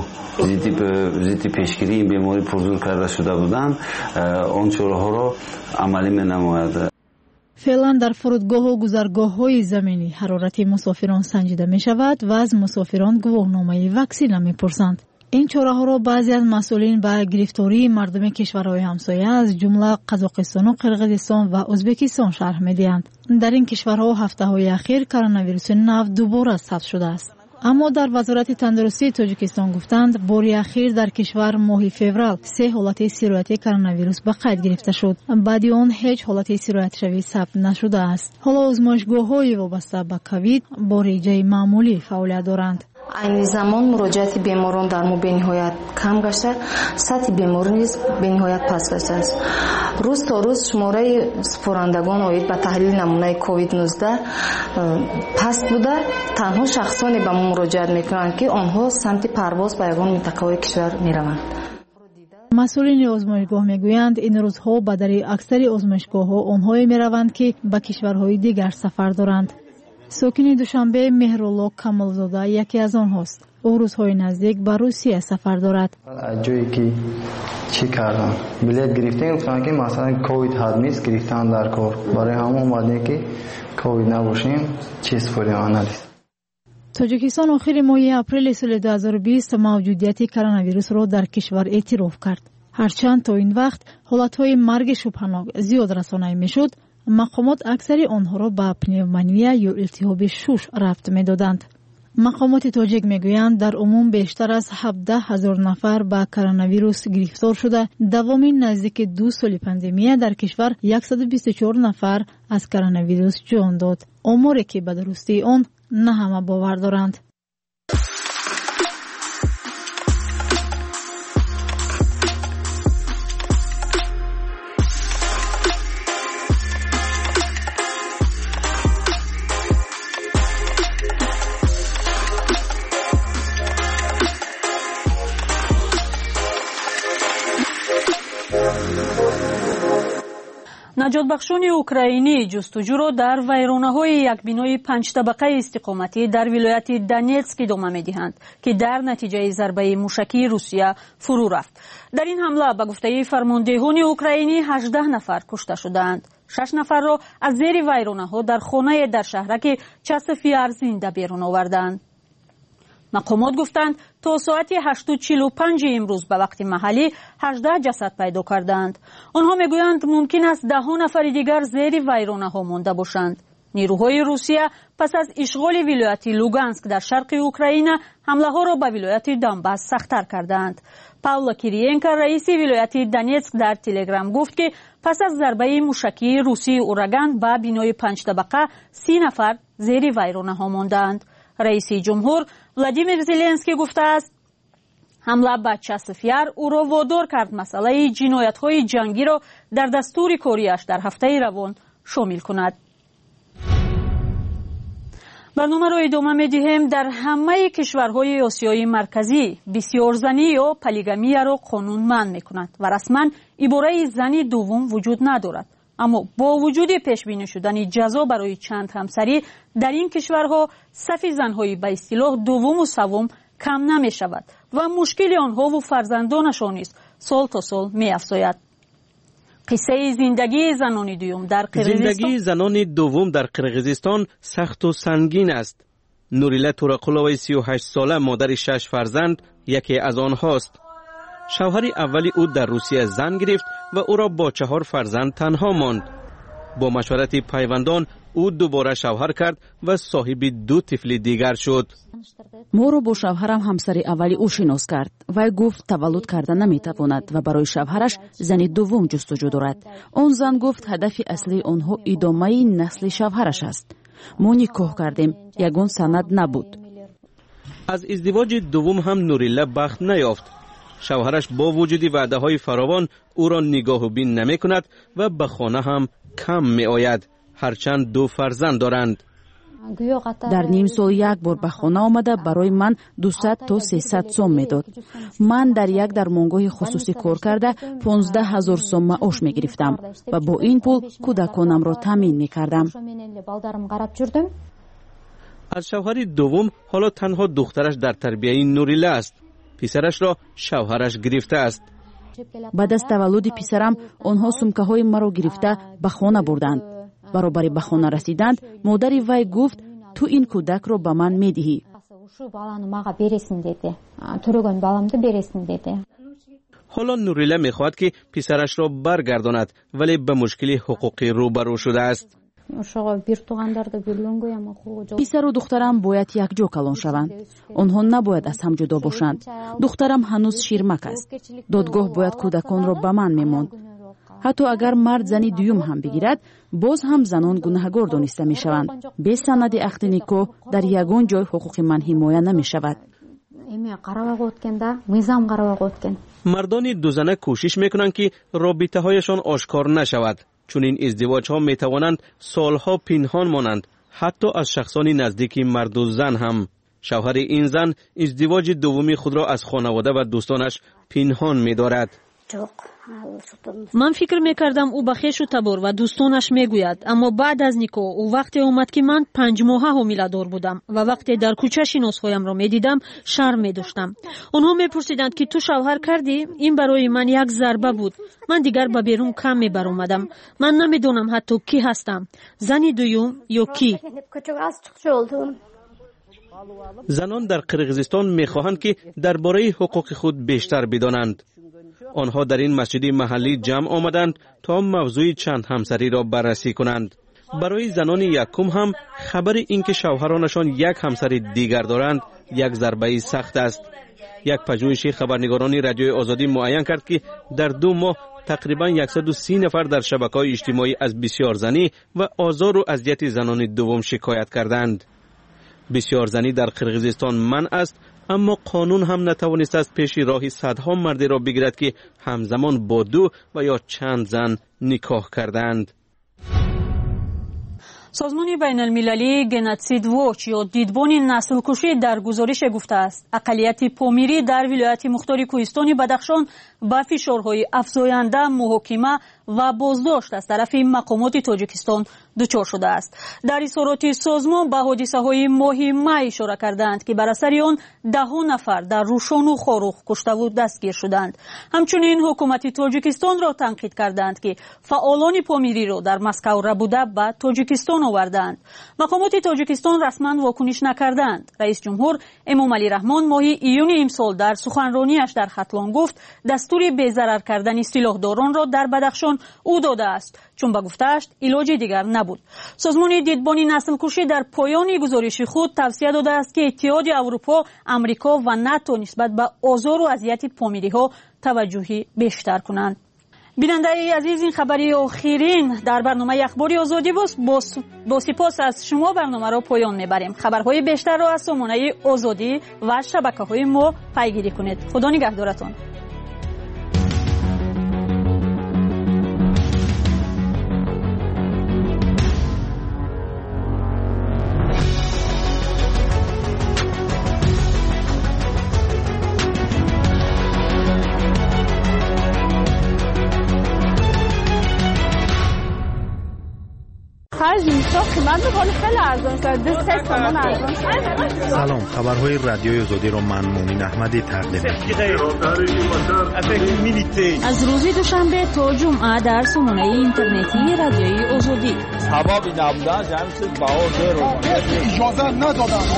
ضد پیشگیری این بیماری پرزور کرده شده بودند، آن چاره‌ها را عملی می‌نماید. فعلا در فرودگاه و گذرگاه‌های زمینی حرارت مسافران سنجیده می شود و از مسافران گواهینامه واکسین می پرسند. این چاره‌ها را بعضی از مسئولین به گرفتاری مردم کشورهای همسایه از جمله قزاقستان و قرقیزستان و ازبکستان شرح می‌دهند. در این کشورها هفته‌های اخیر کرونا ویروس نو دوباره ثبت شده است. اما در وزارت تندرستی تاجیکستان گفتند باری اخیر در کشور ماه فوریه سه حالت سرایت کرونا ویروس به قید گرفته شد. بعد آن هیچ حالت سرایت شوی ثبت نشده است. حالا آزمایشگاه‌های وابسته به کوید با ریجه معمولی فعالیت دارند. айни замон муроҷиати беморон дар мо бениҳоят кам гашта, сатҳи беморӣ низ бениҳоят паст гаштааст. рӯз то рӯз шумораи супорандагон оид ба таҳлили намунаи ковид нуздаҳ паст буда, танҳо шахсоне ба мо муроҷиат мекунанд ки онҳо самти парвоз ба ягон минтақаҳои кишвар мераванд. مسئولین آزمایشگاه میگویند این روزها به در اکثر آزمایشگاه‌ها آنهایی میروند که به کشورهای دیگر سفر دارند. ساکن دوشنبه مهرالله کمالزاده یکی از آنهاست. او روزهای نزدیک به روسیه سفر دارد. جایی که چی کردن؟ بلیت گرفتن گفتن که مثلا کووید حد نیست، گرفتن در کار. برای همون اومدیم که کووید نباشیم چیز فوری آنالیز. تاجیکستان آخر ماه اپریل سال دو هزار و بیست موجودیت کرونا ویروس را در کشور اعتراف کرد. هرچند تا این وقت حالتهای مرگ شبهناک زیاد رسانایی میشد، مقامات اکثر آنها را به پنیومونیا یا التهاب شوش ربط میدادند. مقامات تاجیک میگویند در عموم بیشتر از هفده هزار نفر به کرونا ویروس گرفتار شده. دوامین نزدیک دو سال پاندمی در کشور صد و بیست و چهار نفر از کرونا ویروس جان داد. آماری که به درستی آن نه همه باور دارند. نجات بخشان اوکراینی جستجو را در ویرانه‌های یک بینای پنج طبقه استقامتی در ولایت دونیتسک ادامه می‌دهند که در نتیجه ضربه موشکی روسیه فرو رفت. در این حمله به گفته فرماندهان اوکراینی هجده نفر کشته شدند. شش نفر را از زیر ویرانه‌ها در خانه در شهرک چسفیار زنده بیرون آوردند. مقامات گفتند تا ساعت هشت و چهل و پنج امروز به وقت محلی هجده جسد پیدا کردند. آنها میگویند ممکن است ده نفر دیگر زیر ویرانه ها مانده باشند. نیروهای روسیه پس از اشغال ولایت لوگانسک در شرق اوکراین حمله ها را به ولایت دونباس سخت‌تر کردند. پاولا کیریینکا رئیس ولایت دونیتسک در تلگرام گفت که پس از ضربه موشکی روسی اوراگان به بینای پنج طبقه سی نفر زیر ویرانه ها ماندند. رئیس جمهور ولادیمیر زلنسکی گفته است حمله به چسفیر او را وادار کرد مسئله جنایت های جنگی را در دستور کاریش در هفته روان شامل کند. برنامه را ادامه می‌دهیم. در همه کشورهای آسیای مرکزی بسیار زنی یا پلیگامی را قانونمند می‌کند و رسما عباره زنی دوم وجود ندارد. اما با وجود پیش بینی شدن جزا برای چند همسری در این کشورها صف زن‌های به اصطلاح دوم و سوم کم نمی‌شود و مشکل آنها و فرزندانشان نیز سال تا سال می‌افزاید. قصه زندگی زنان دوم در قرقیزستان زندگی زنان دوم در قرقیزستان سخت و سنگین است. نوریلا تورقلوی سی و هشت ساله مادر شش فرزند یکی از آنهاست. شوهر اولی او در روسیه زن گرفت و او را با چهار فرزند تنها ماند. با مشورت پیوندان او دوباره شوهر کرد و صاحب دو طفل دیگر شد. ما رو با شوهرم همسر اولی او شناس کرد. وی گفت تولد کردن نمیتواند و برای شوهرش زن دوم جستجو دارد. آن زن گفت هدف اصلی آنها ادامه نسل شوهرش است. ما نکاح کردیم. یگان سند نبود. از ازدواج دوم هم نوریلا بخت نیافت. شوهرش با وجود وعده های فراوان او را نگاه و بین نمی کند و به خانه هم کم می آید. هرچند دو فرزند دارند. در نیم سال یک بار به خانه آمده برای من دویست تا سیصد سوم میداد. من در یک درمانگاه خصوصی کار کرده پانزده هزار سوم معاش می گرفتم و با این پول کودکانم را تامین می کردم. از شوهر دوم حالا تنها دخترش در تربیه نوریلا است. پسرش را شوهرش گرفته است. بعد از تولد پسرم آنها سومکه های مرا گرفته به خانه بردند. برابر به خانه رسیدند مادر وی گفت تو این کودک را به من میدهی. حالا نوریلا میخواهد که پسرش را برگرداند ولی به مشکل حقوقی روبرو شده است. پسر و دخترم باید یک جا کلان شوند. آنها نباید از هم جدا باشند. دخترم هنوز شیرمک است. دادگاه باید کودکان را به من میماند. حتی اگر مرد زنی دوم هم بگیرد باز هم زنان گناهکار دانسته می شوند. به سند عقد نکاح در یگان جای حقوق من حمایت نمی شود. مردان دو زنه کوشش می کنند که رابطه هایشان آشکار نشود. چون این ازدواج ها می توانند سالها پنهان مانند، حتی از شخصان نزدیک مرد و زن هم. شوهر این زن ازدواج دومی خود را از خانواده و دوستانش پنهان می دارد. من فکر میکردم او به خویش و تبار و دوستانش میگوید، اما بعد از نکاح او وقتی اومد که من پنج ماهه حامله‌دار بودم و وقتی در کوچه شناسهایم را میدیدم شرم میداشتم. آنها میپرسیدند که تو شوهر کردی؟ این برای من یک ضربه بود. من دیگر به بیرون کم میبرآمدم. من نمیدونم حتی کی هستم، زنی دوم یا کی. زنان در قرقیزستان میخواهند که درباره حقوق خود بیشتر بدانند. آنها در این مسجد محلی جمع آمدند تا موضوع چند همسری را بررسی کنند. برای زنان یکم هم خبر اینکه شوهرانشان یک همسر دیگر دارند یک ضربه سخت است. یک پژوهش خبرنگاران رادیوی آزادی معین کرد که در دو ماه تقریبا صد و سی نفر در شبکه‌های اجتماعی از بسیار زنی و آزار و اذیت زنان دوم شکایت کردند. بسیار زنی در قرقیزستان منع است، اما قانون هم نتوانست از پیش راهی صدها مردی را بگیرد که همزمان با دو و یا چند زن نکاح کردند. سازمان بین المللی گنوسید واچ یا دیدبان نسل کشی در گزارش گفته است اقلیت پامیری در ولایت مختار کوهستان بدخشان با فشارهای افزاینده محاکمه و بازداشت از طرف مقامات تاجیکستان دچار شده است. در اظهارات سازمان به حادثه های مهمه اشاره کردند که بر اثر آن ده نفر در روشان و خاروخ کشته و دستگیر شدند. همچنین حکومت تاجیکستان را تنقید کردند که فعالان پامیری را در مسکو ربوده به تاجیکستان جان آوردند. مقامات تاجیکستان رسما واکنش نکردند. رئیس جمهور امامعلی رحمان ماه ایون امسال در سخنرانیش در ختلان گفت دستور بی‌ضرر کردن سلاحداران را در بدخشان او داده است، چون به گفته‌اش علاج دیگر نبود. سازمان دیدبان نسل‌کشی در پایان گزارش خود توصیه داده است که اتحاد اروپا، آمریکا و ناتو نسبت به آزار و اذیت فامیلی‌ها توجهی بیشتر کنند. بیننده عزیز، این خبری آخرین در برنامه اخباری آزادی بود. با سپاس از شما برنامه را پایان میبریم. خبرهای بیشتر را از سامانه آزادی و شبکه‌های ما پیگیری کنید. خدا نگهدارتان. سلام، خبرهای رادیوی آزادی را من مومن احمدی تقدیم می‌کنم. از روز دوشنبه تا جمعه در سامانه اینترنتی رادیوی آزادی. حبابی نبودن جمعیت بهار اجازه ندادن.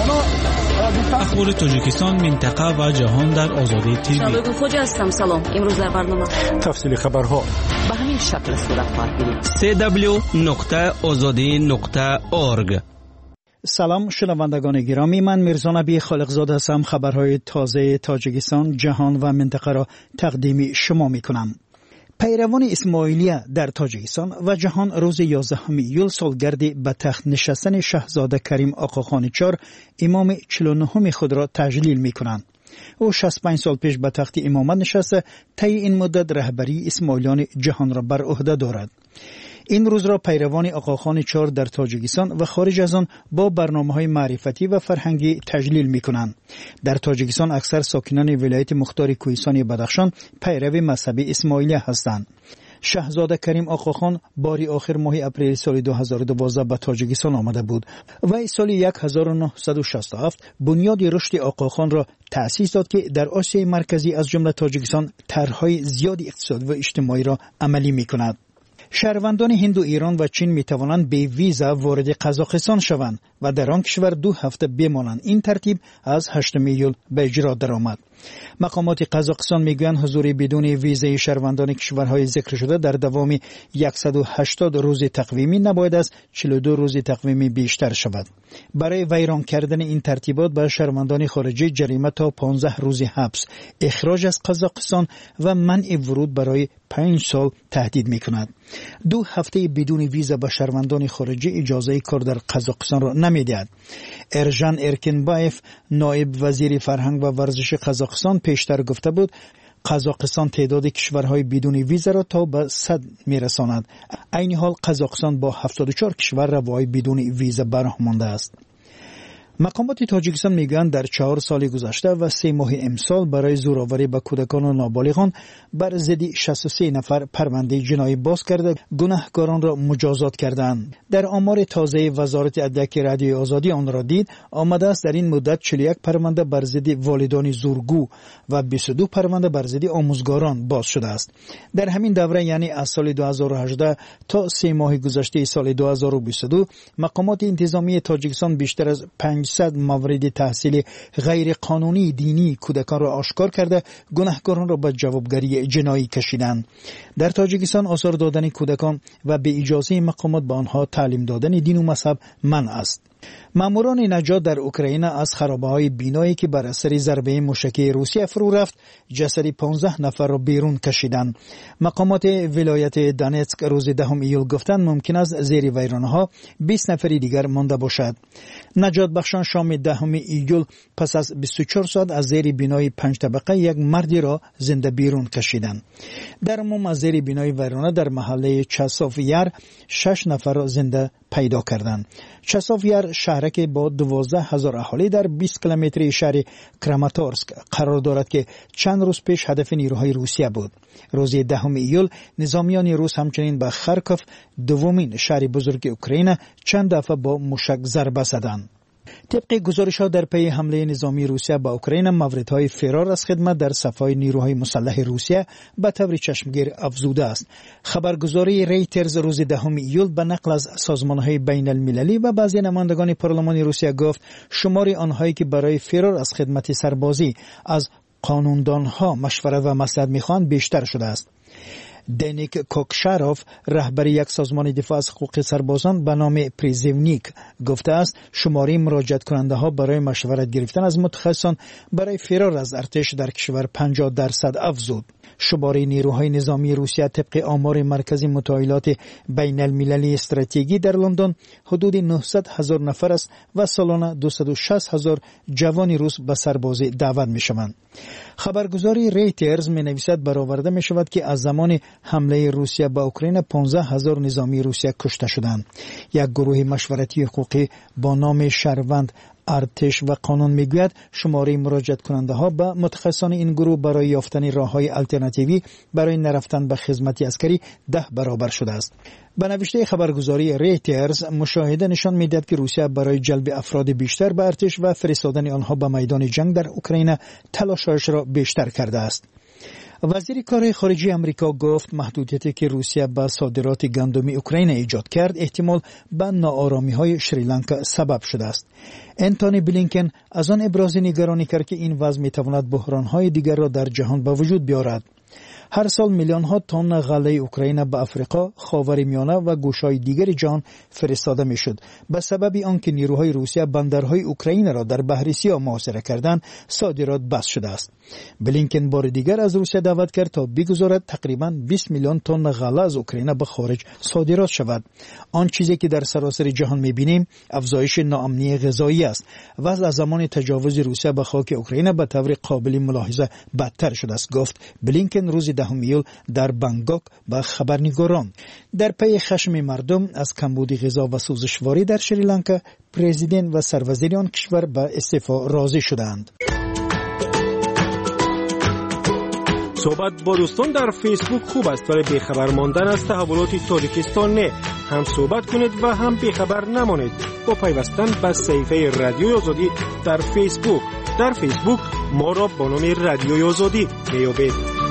اخبار تاجیکستان، منطقه و جهان در آزادی تیوی. شبکه خوجا هستم. سلام. امروز در برنامه تفصیل خبرها به همین شکل صورت خواهد گرفت. سی دبلیو نقطه آزادی نقطه اورگ. سلام شنوندگان گرامی، من میرزا نبی خالقزاده هستم. خبرهای تازه تاجیکستان، جهان و منطقه را تقدیم شما می کنم. پیروان اسماعیلیه در تاجیکستان و جهان روز یازدهم ایول سالگرد به تخت نشستن شاهزاده کریم آقاخان چهار امام چهل و نهم خود را تجلیل می کنند. او شصت و پنج سال پیش به تخت امامت نشسته، طی این مدت رهبری اسماعیلیان جهان را بر عهده دارد. این روز را پیروان آقاخان چهار در تاجیکستان و خارج از آن با برنامه‌های معرفتی و فرهنگی تجلیل می‌کنند. در تاجیکستان اکثر ساکنان ولایت مختار کوهستانی بدخشان پیرو مذهبی اسماعیلیه هستند. شاهزاده کریم آقاخان باری آخر ماه اپریل سال دو هزار و دوازده به تاجیکستان آمده بود و سال هزار و نهصد و شصت و هفت بنیاد رشد آقاخان را تأسیس داد که در آسیای مرکزی از جمله تاجیکستان طرح‌های زیادی اقتصادی و اجتماعی را عملی می‌کند. شهروندان هند و ایران و چین می توانند به ویزا وارد قزاقستان شوند و در آن کشور دو هفته بمانند. این ترتیب از هشتم ایول به اجرا درآمد. مقامات قزاقستان میگویند حضور بدون ویزای شهروندان کشورهای ذکر شده در دوام صد و هشتاد روز تقویمی نباید از چهل و دو روز تقویمی بیشتر شود. برای ویران کردن این ترتیبات به شهروندان خارجی جریمه تا پانزده روز حبس، اخراج از قزاقستان و منع ورود برای پنج سال تهدید میکند. دو هفته بدون ویزا به شهروندان خارجی اجازه کار در قزاقستان را نمیدهد. ارژان ارکنبایف نایب وزیر فرهنگ و ورزش قزاقستان پیشتر گفته بود قزاقستان تعداد کشورهای بدون ویزا را تا به صد میرساند. عین حال قزاقستان با هفتاد و چهار کشور روای بدون ویزا براه مانده است. مقامات تاجیکستان میگویند در چهار سال گذشته و سه ماه امسال برای زورآوری به کودکان و نابالغان بر ضد شصت و سه نفر پرونده جنایی باز کرده گناهکاران را مجازات کردند. در آمار تازه وزارت عدلیه رادیوی آزادی آن را دید آمده است در این مدت چهل و یک پرونده بر ضد والدان زورگو و بیست و دو پرونده بر ضد آموزگاران باز شده است. در همین دوره یعنی از سال دو هزار و هجده تا سه ماه گذشته سال دو هزار و بیست و دو مقامات انتظامی تاجیکستان بیشتر از پنجصد مورد تحصیل غیر قانونی دینی کودکان را آشکار کرده گناهکاران را به جوابگری جنایی کشیدند. در تاجیکستان آزار دادن کودکان و به اجازه مقامات به آنها تعلیم دادن دین و مذهب منع است. ماموران نجات در اوکراین از خرابه‌های بینایی که بر اثر ضربه موشکی روسیه فرو رفت جسد پانزده نفر را بیرون کشیدند. مقامات ولایت دانتسک روز دهم ایول گفتند ممکن است زیر ویرانه‌ها بیست نفر دیگر مانده باشد. نجات بخشان شام دهم ایول پس از بیست و چهار ساعت از زیر بینای پنج طبقه یک مردی را زنده بیرون کشیدند. در عموم از زیر بینای ویرانه در محله چسافیر شش نفر را زنده پیدا کردند. چسافیر شهرک با دوازده هزار اهالی در بیست کیلومتری شهر کراماتورسک قرار دارد که چند روز پیش هدف نیروهای روسیه بود. روز دهم ایول نظامیان روس همچنین به خارکوف دومین شهر بزرگ اوکراین چند دفعه با موشک ضربه زدند. طبق گزارش‌ها در پی حمله نظامی روسیه به اوکراین، موردهای فرار از خدمت در صف‌های نیروهای مسلح روسیه به طور چشمگیر افزوده است. خبرگزاری ریترز روز دهم ایول به نقل از سازمان‌های بین المللی و بعضی نمایندگان پارلمان روسیه گفت شمار آنهایی که برای فرار از خدمت سربازی از قانوندانها مشورت و مصلحت می‌خواهند بیشتر شده است. دنیک کوکشاروف رهبر یک سازمان دفاع از حقوق سربازان به نام پریزیونیک گفته است شماری مراجعت کننده ها برای مشورت گرفتن از متخصصان برای فرار از ارتش در کشور پنجاه درصد افزود. شماری نیروهای نظامی روسیه طبق آمار مرکز مطالعات بین المللی استراتژی در لندن حدود نهصد هزار نفر است و سالانه دویست و شصت هزار جوان روس به سربازی دعوت می شوند. خبرگزاری ریترز می نویسد برآورده می شود که از زمان حمله روسیه به اوکراین پانزده هزار نظامی روسیه کشته شدند. یک گروه مشورتی حقوقی با نام شهروند ارتش و قانون میگوید شماره مراجعت کننده ها به متخصصان این گروه برای یافتن راه های الटरनेटिव्ی برای نرفتن به خدمت عسکری ده برابر شده است. به نوشته خبرگزاری ریترز مشاهده نشان میدهد که روسیه برای جلب افراد بیشتر به ارتش و فرستادن آنها به میدان جنگ در اوکراین تلاشش را بیشتر کرده است. وزیر کار خارجه امریکا گفت محدودیتی که روسیه به صادرات گندم اوکراین ایجاد کرد احتمال به ناآرامی‌های شریلانکا سبب شده است. انتونی بلینکن از آن ابراز نگرانی کرد که این وضع می‌تواند بحران‌های دیگر را در جهان به وجود بیاورد. هر سال میلیون ها تن غله اوکراین به افریقا، خاورمیانه و گوشه‌های دیگر جهان فرستاده میشد. به سبب آنکه نیروهای روسیه بندرهای اوکراین را در بحر سیاه محاصره کردند، صادرات بس شده است. بلینکن بار دیگر از روسیه دعوت کرد تا بگذارد تقریباً بیست میلیون تن غله از اوکراین به خارج صادرات شود. آن چیزی که در سراسر جهان می‌بینیم افزایش ناامنی غذایی است و از زمان تجاوز روسیه به خاک اوکراین به طور قابل ملاحظه بدتر شده است، گفت بلینکن روز دهم ایول در بانکوک به خبرنگاران. در پی خشم مردم از کمبود غذا و سوزشواری در شریلانکا، پرزیدنت و سروزیر آن کشور به استعفا راضی شدند. صحبت با دوستان در فیسبوک خوب است ولی بیخبر ماندن از تحولات تاجیکستان نه. هم صحبت کنید و هم بیخبر نمانید با پیوستن به صفحه رادیوی آزادی در فیسبوک. در فیسبوک ما را با نام رادیوی آزادی میابید.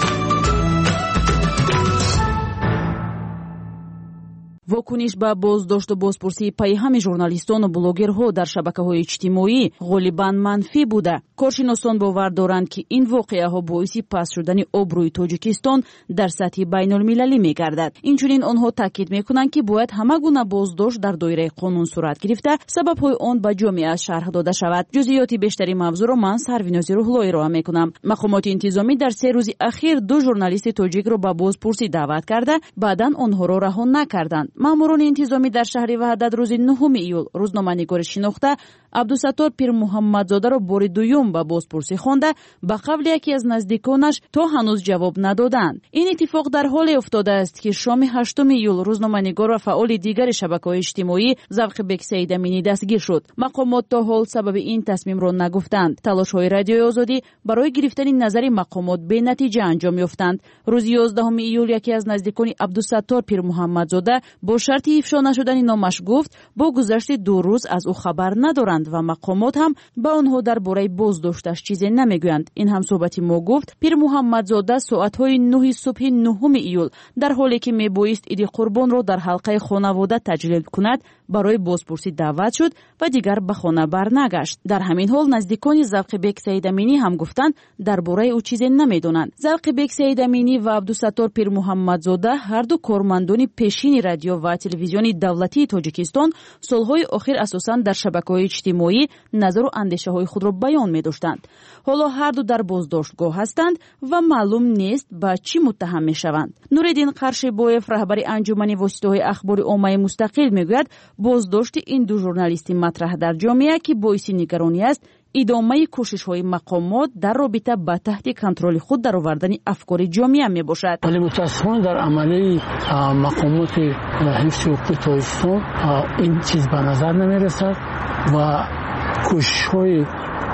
واکنش به بازداشت و بازپرسی پیام ژورنالیستان و بلوگرها در شبکه‌های اجتماعی غالباً منفی بوده. کارشناسان باور دارند که این واقعه‌ها باعث پست شدن آبروی تاجیکستان در سطح بین‌المللی می‌گردد. اینچنین آنها تاکید می‌کنند که باید همه گونه بازداشت در دایره قانون صورت گرفته، سبب‌های آن به جامعه شرح داده شود. جزئیات بیشتری موضوع را من سرویناز روحلایی را می‌کنم. مقامات انتظامی در سه روز اخیر دو ژورنالیست تاجیک را به بازپرسی دعوت کرده، بعداً آنها را رها نکردند. ماموران انتظامی در شهر وحدت روز نهم ایول روزنامه‌نگار شناخته عبدالستار پیر محمدزاده را بار دوم به بازپرسی خوانده به قول یکی از نزدیکانش تا هنوز جواب ندادند. این اتفاق در حالی افتاده است که شام هشتم ایول روزنامه‌نگار و فعال دیگر شبکه‌های اجتماعی ذوق بک سعید امینی دستگیر شد. مقامات تا حال سبب این تصمیم را نگفتند. تلاش‌های رادیوی آزادی برای گرفتن نظر مقامات به نتیجه انجام یافتند. روز یازدهم ایول یکی از نزدیکان عبدالستار پیر محمدزاده با شرط افشا نشدن نامش گفت با گذشت دو روز از او خبر ندارند و مقامات هم به آنها درباره بازداشتش چیزی نمیگویند. این هم صحبتی ما گفت پیر محمدزاده ساعت‌های نه صبح نهم ایول در حالی که میبایست عید قربان را در حلقه خانواده تجلیل کند برای بازپرسی دعوت شد و دیگر به خانه برنگشت. در همین حال نزدیکان ذوق بک سعید امینی هم گفتند درباره او چیزی نمیدونند. ذوق بک سعید امینی و عبدالستار پیر محمدزاده هر دو کارمندان پیشین رادیو و تلویزیون دولتی تاجیکستان سالهای اخیر اساساً در شبکه‌های اجتماعی نظر و اندیشه‌های خود را بیان می‌داشتند. حالا هر دو در بازداشتگاه هستند و معلوم نیست با چی متهم می‌شوند. نوریدین قرشبویف رهبر انجمن واسطه‌های اخبار عامه مستقل میگوید بازداشت این دو ژورنالیست مطرح در جامعه که باعث نگرانی است ادامه کوشش‌های مقامات در رابطه با تحت کنترل خود درآوردن افکار جامعه میباشد. ولی متأسفانه در عملی مقامات حفظ حقوق تاجیکستان این چیز به نظر نمیرسد و کوشش‌های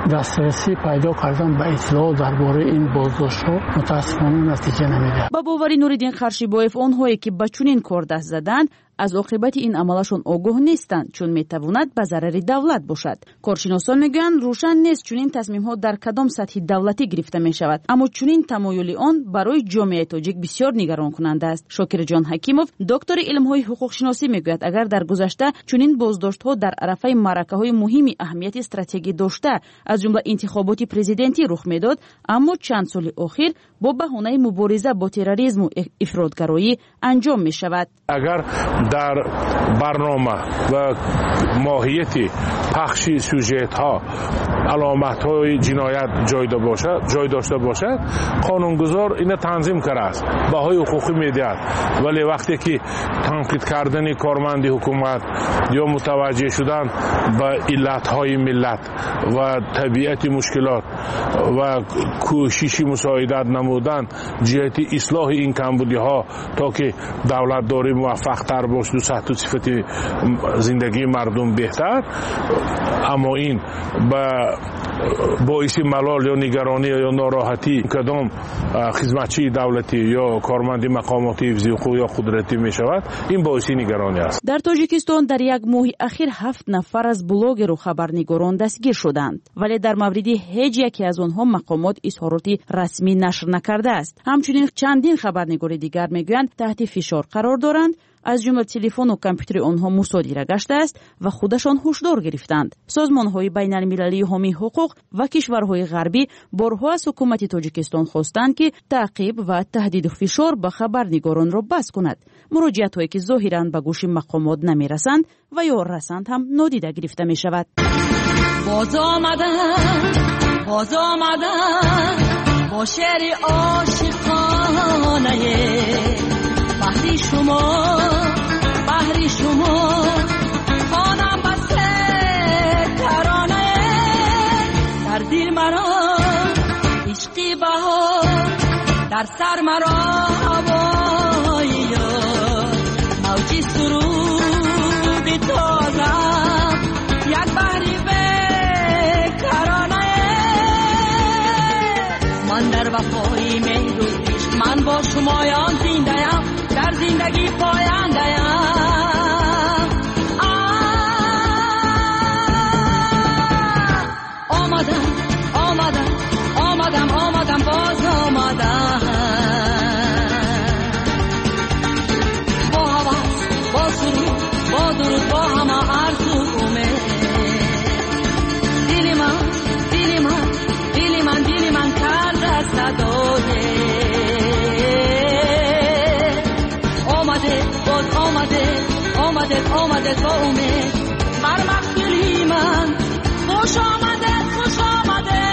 دسترسی پیدا کردن به اطلاع درباره این بازداشت‌ها متاسفانه نتیجه نمیده. با باوری نوریدین خرشیبویف آنهایی که به چنین کار دست زدند از عاقبت این عملشون آگاه نیستند چون میتواند به ضرر دولت باشد. کارشناسان میگویند روشن نیست چنین تصمیم‌ها در کدام سطح دولتی گرفته میشود، اما چنین تمایل آن برای جامعه تاجیک بسیار نگران کننده است. شاکر جان حکیموف دکتر علم‌های حقوق شناسی میگوید اگر در گذشته چنین بازداشت‌ها در عرصه معرکه‌های مهمی اهمیت استراتژیکی داشته از جمله انتخابات پرزیدنتی رخ میداد، اما چند سال اخیر با بهانه مبارزه با تروریسم و افراطگرایی انجام میشود. اگر در برنامه و ماهیت پخش سوژت ها علامت های جنایت جای باشد جای داشته باشد قانونگذار این تنظیم کرده است بهای حقوقی میدهد، ولی وقتی که تنقید کردن کارمند حکومت یا متوجه شدن به علت های ملت و طبیعت مشکلات و کوشش مساعدت نمودن جهت اصلاح این کمبودی ها تا که دولت داری موفق تر باشه و سطح و صفت زندگی مردم بهتر، اما این با باعث ملال یا نگرانی یا ناراحتی کدام خدمتچی دولتی یا کارمند مقاماتی حفظی حقوق یا قدرتی می شود، این باعث نگرانی است. در تاجیکستان در یک ماه اخیر هفت نفر از بلاگر و خبرنگاران دستگیر شدند، ولی در مورد هیچ یکی از آنها مقامات اظهارات رسمی نشر نکرده است. همچنین چندین خبرنگار دیگر میگویند تحت فشار قرار دارند، از جمله تلفن و کامپیوتر آنها مصادره گشته است و خودشان هشدار گرفتند. سازمان‌های بین‌المللی حامی حقوق و کشورهای غربی بارها از حکومت تاجیکستان خواستند که تعقیب و تهدید و فشار به خبرنگاران را بس کند. مراجعت‌هایی که ظاهراً به گوش مقامات نمی‌رسند و یا رسند هم نادیده گرفته می‌شود. باز آمدن باز آمدن با شعر عاشقانه بحری شما بحری شما خانم بسته ترانه در دل مرا عشقی بهار در سر مرا هوای یار موجی سرود تازه یک بحری بیکرانه من در وفای مهر و عشق من با شمایان زنده‌ام در زندگی پاینده‌ام. آمدم آمدم آمدم آمدم باز آمدم با هوس با سرود با درود با همه آرزو امید دل من دل من دل من دل من کرده صدای آمده آمده آمده با امید بر مقبلی من خوش آمده خوش آمده.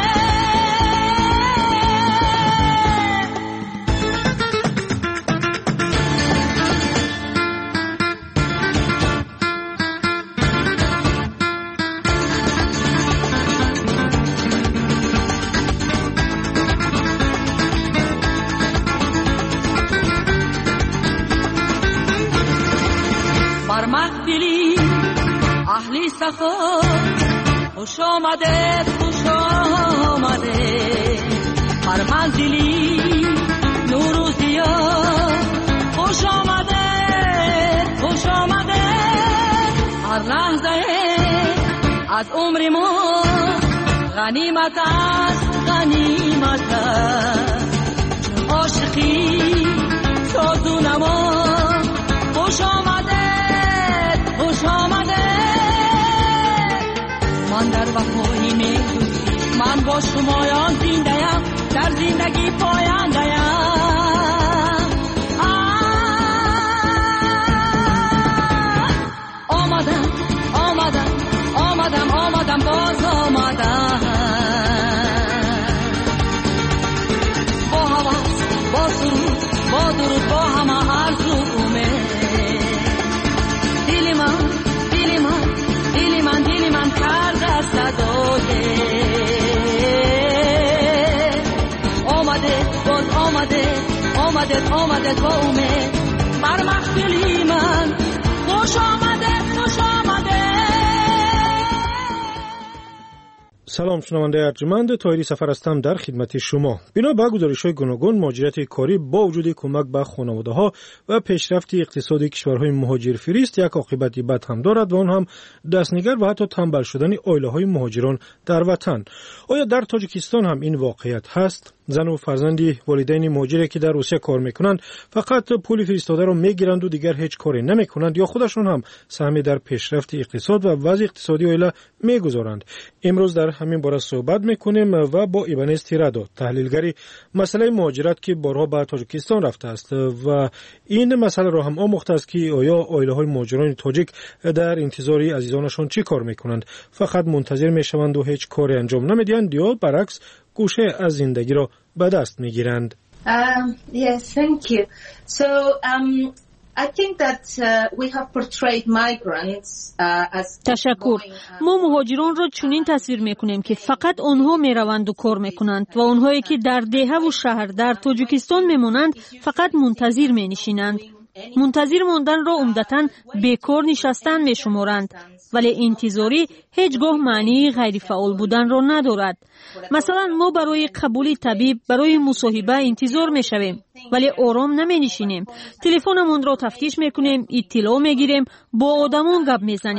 بر مقبلی اهلی سفر خوش آمده خوش آمده بر منزلی نور و ضیا خوش آمده خوش آمده هر لحظه از عمر ما غنیمت است غنیمت است چون عاشقی ساز و نما خوش آمده خوش آمده من در وفای میدونی من با شمایان زنده‌ام در زندگی پاینده‌ام. آمدم آمدم آمدم آمدم باز آمدم با هوس با سرود با درود با همه آرزو امید دل من دل من دل من دل من کرده صدای آمده باز آمده آمده آمده با امید بر مقبلی من خوش آمده خوش آمده. سلام شنونده ارجمند، طاهری سفر هستم در خدمت شما. بنا به گزارش‌های گوناگون مهاجرت کاری با وجود کمک به خانواده‌ها و پیشرفت اقتصادی کشورهای مهاجر فریست یک عاقبت بد هم دارد و آن هم دستنگر و حتی تنبل شدن عائله‌های مهاجران در وطن. آیا در تاجیکستان هم این واقعیت هست؟ زن و فرزندی والدین مهاجری که در روسیه کار میکنند فقط پول فرستاده را میگیرند و دیگر هیچ کاری نمیکنند یا خودشون هم سهمی در پیشرفت اقتصاد و وضع اقتصادی عائله میگذارند؟ امروز در همین باره صحبت میکنیم و با ایبانز تیرادو، تحلیلگری مسئله مهاجرت که بارها به تاجیکستان رفته است و این مسئله را هم آموخته است که آیا عائله‌های مهاجران تاجیک در انتظار عزیزانشان چی کار میکنند؟ فقط منتظر میشوند و هیچ کاری انجام نمیدهند یا برعکس گوشه از زندگی را به دست میگیرند؟ Um, yes, thank you. So, um, I think that uh, we have portrayed migrants uh, as تشکر. ما مهاجران را چنین تصویر میکنیم که فقط آنها میروند و کار میکنند و آنهایی که در دهه و شهر در تاجیکستان میمونند فقط منتظر مینشینند. منتظر ماندن را عمدتاً بیکار نشستن میشمارند، ولی انتظاری هیچگاه معنی غیر فعال بودن را ندارد. مثلا ما برای قبول طبیب برای مصاحبه انتظار میشویم ولی آرام نمی نشینیم. تلفنمان را تفتیش میکنیم، اطلاع میگیریم، با آدمان گپ میزنیم.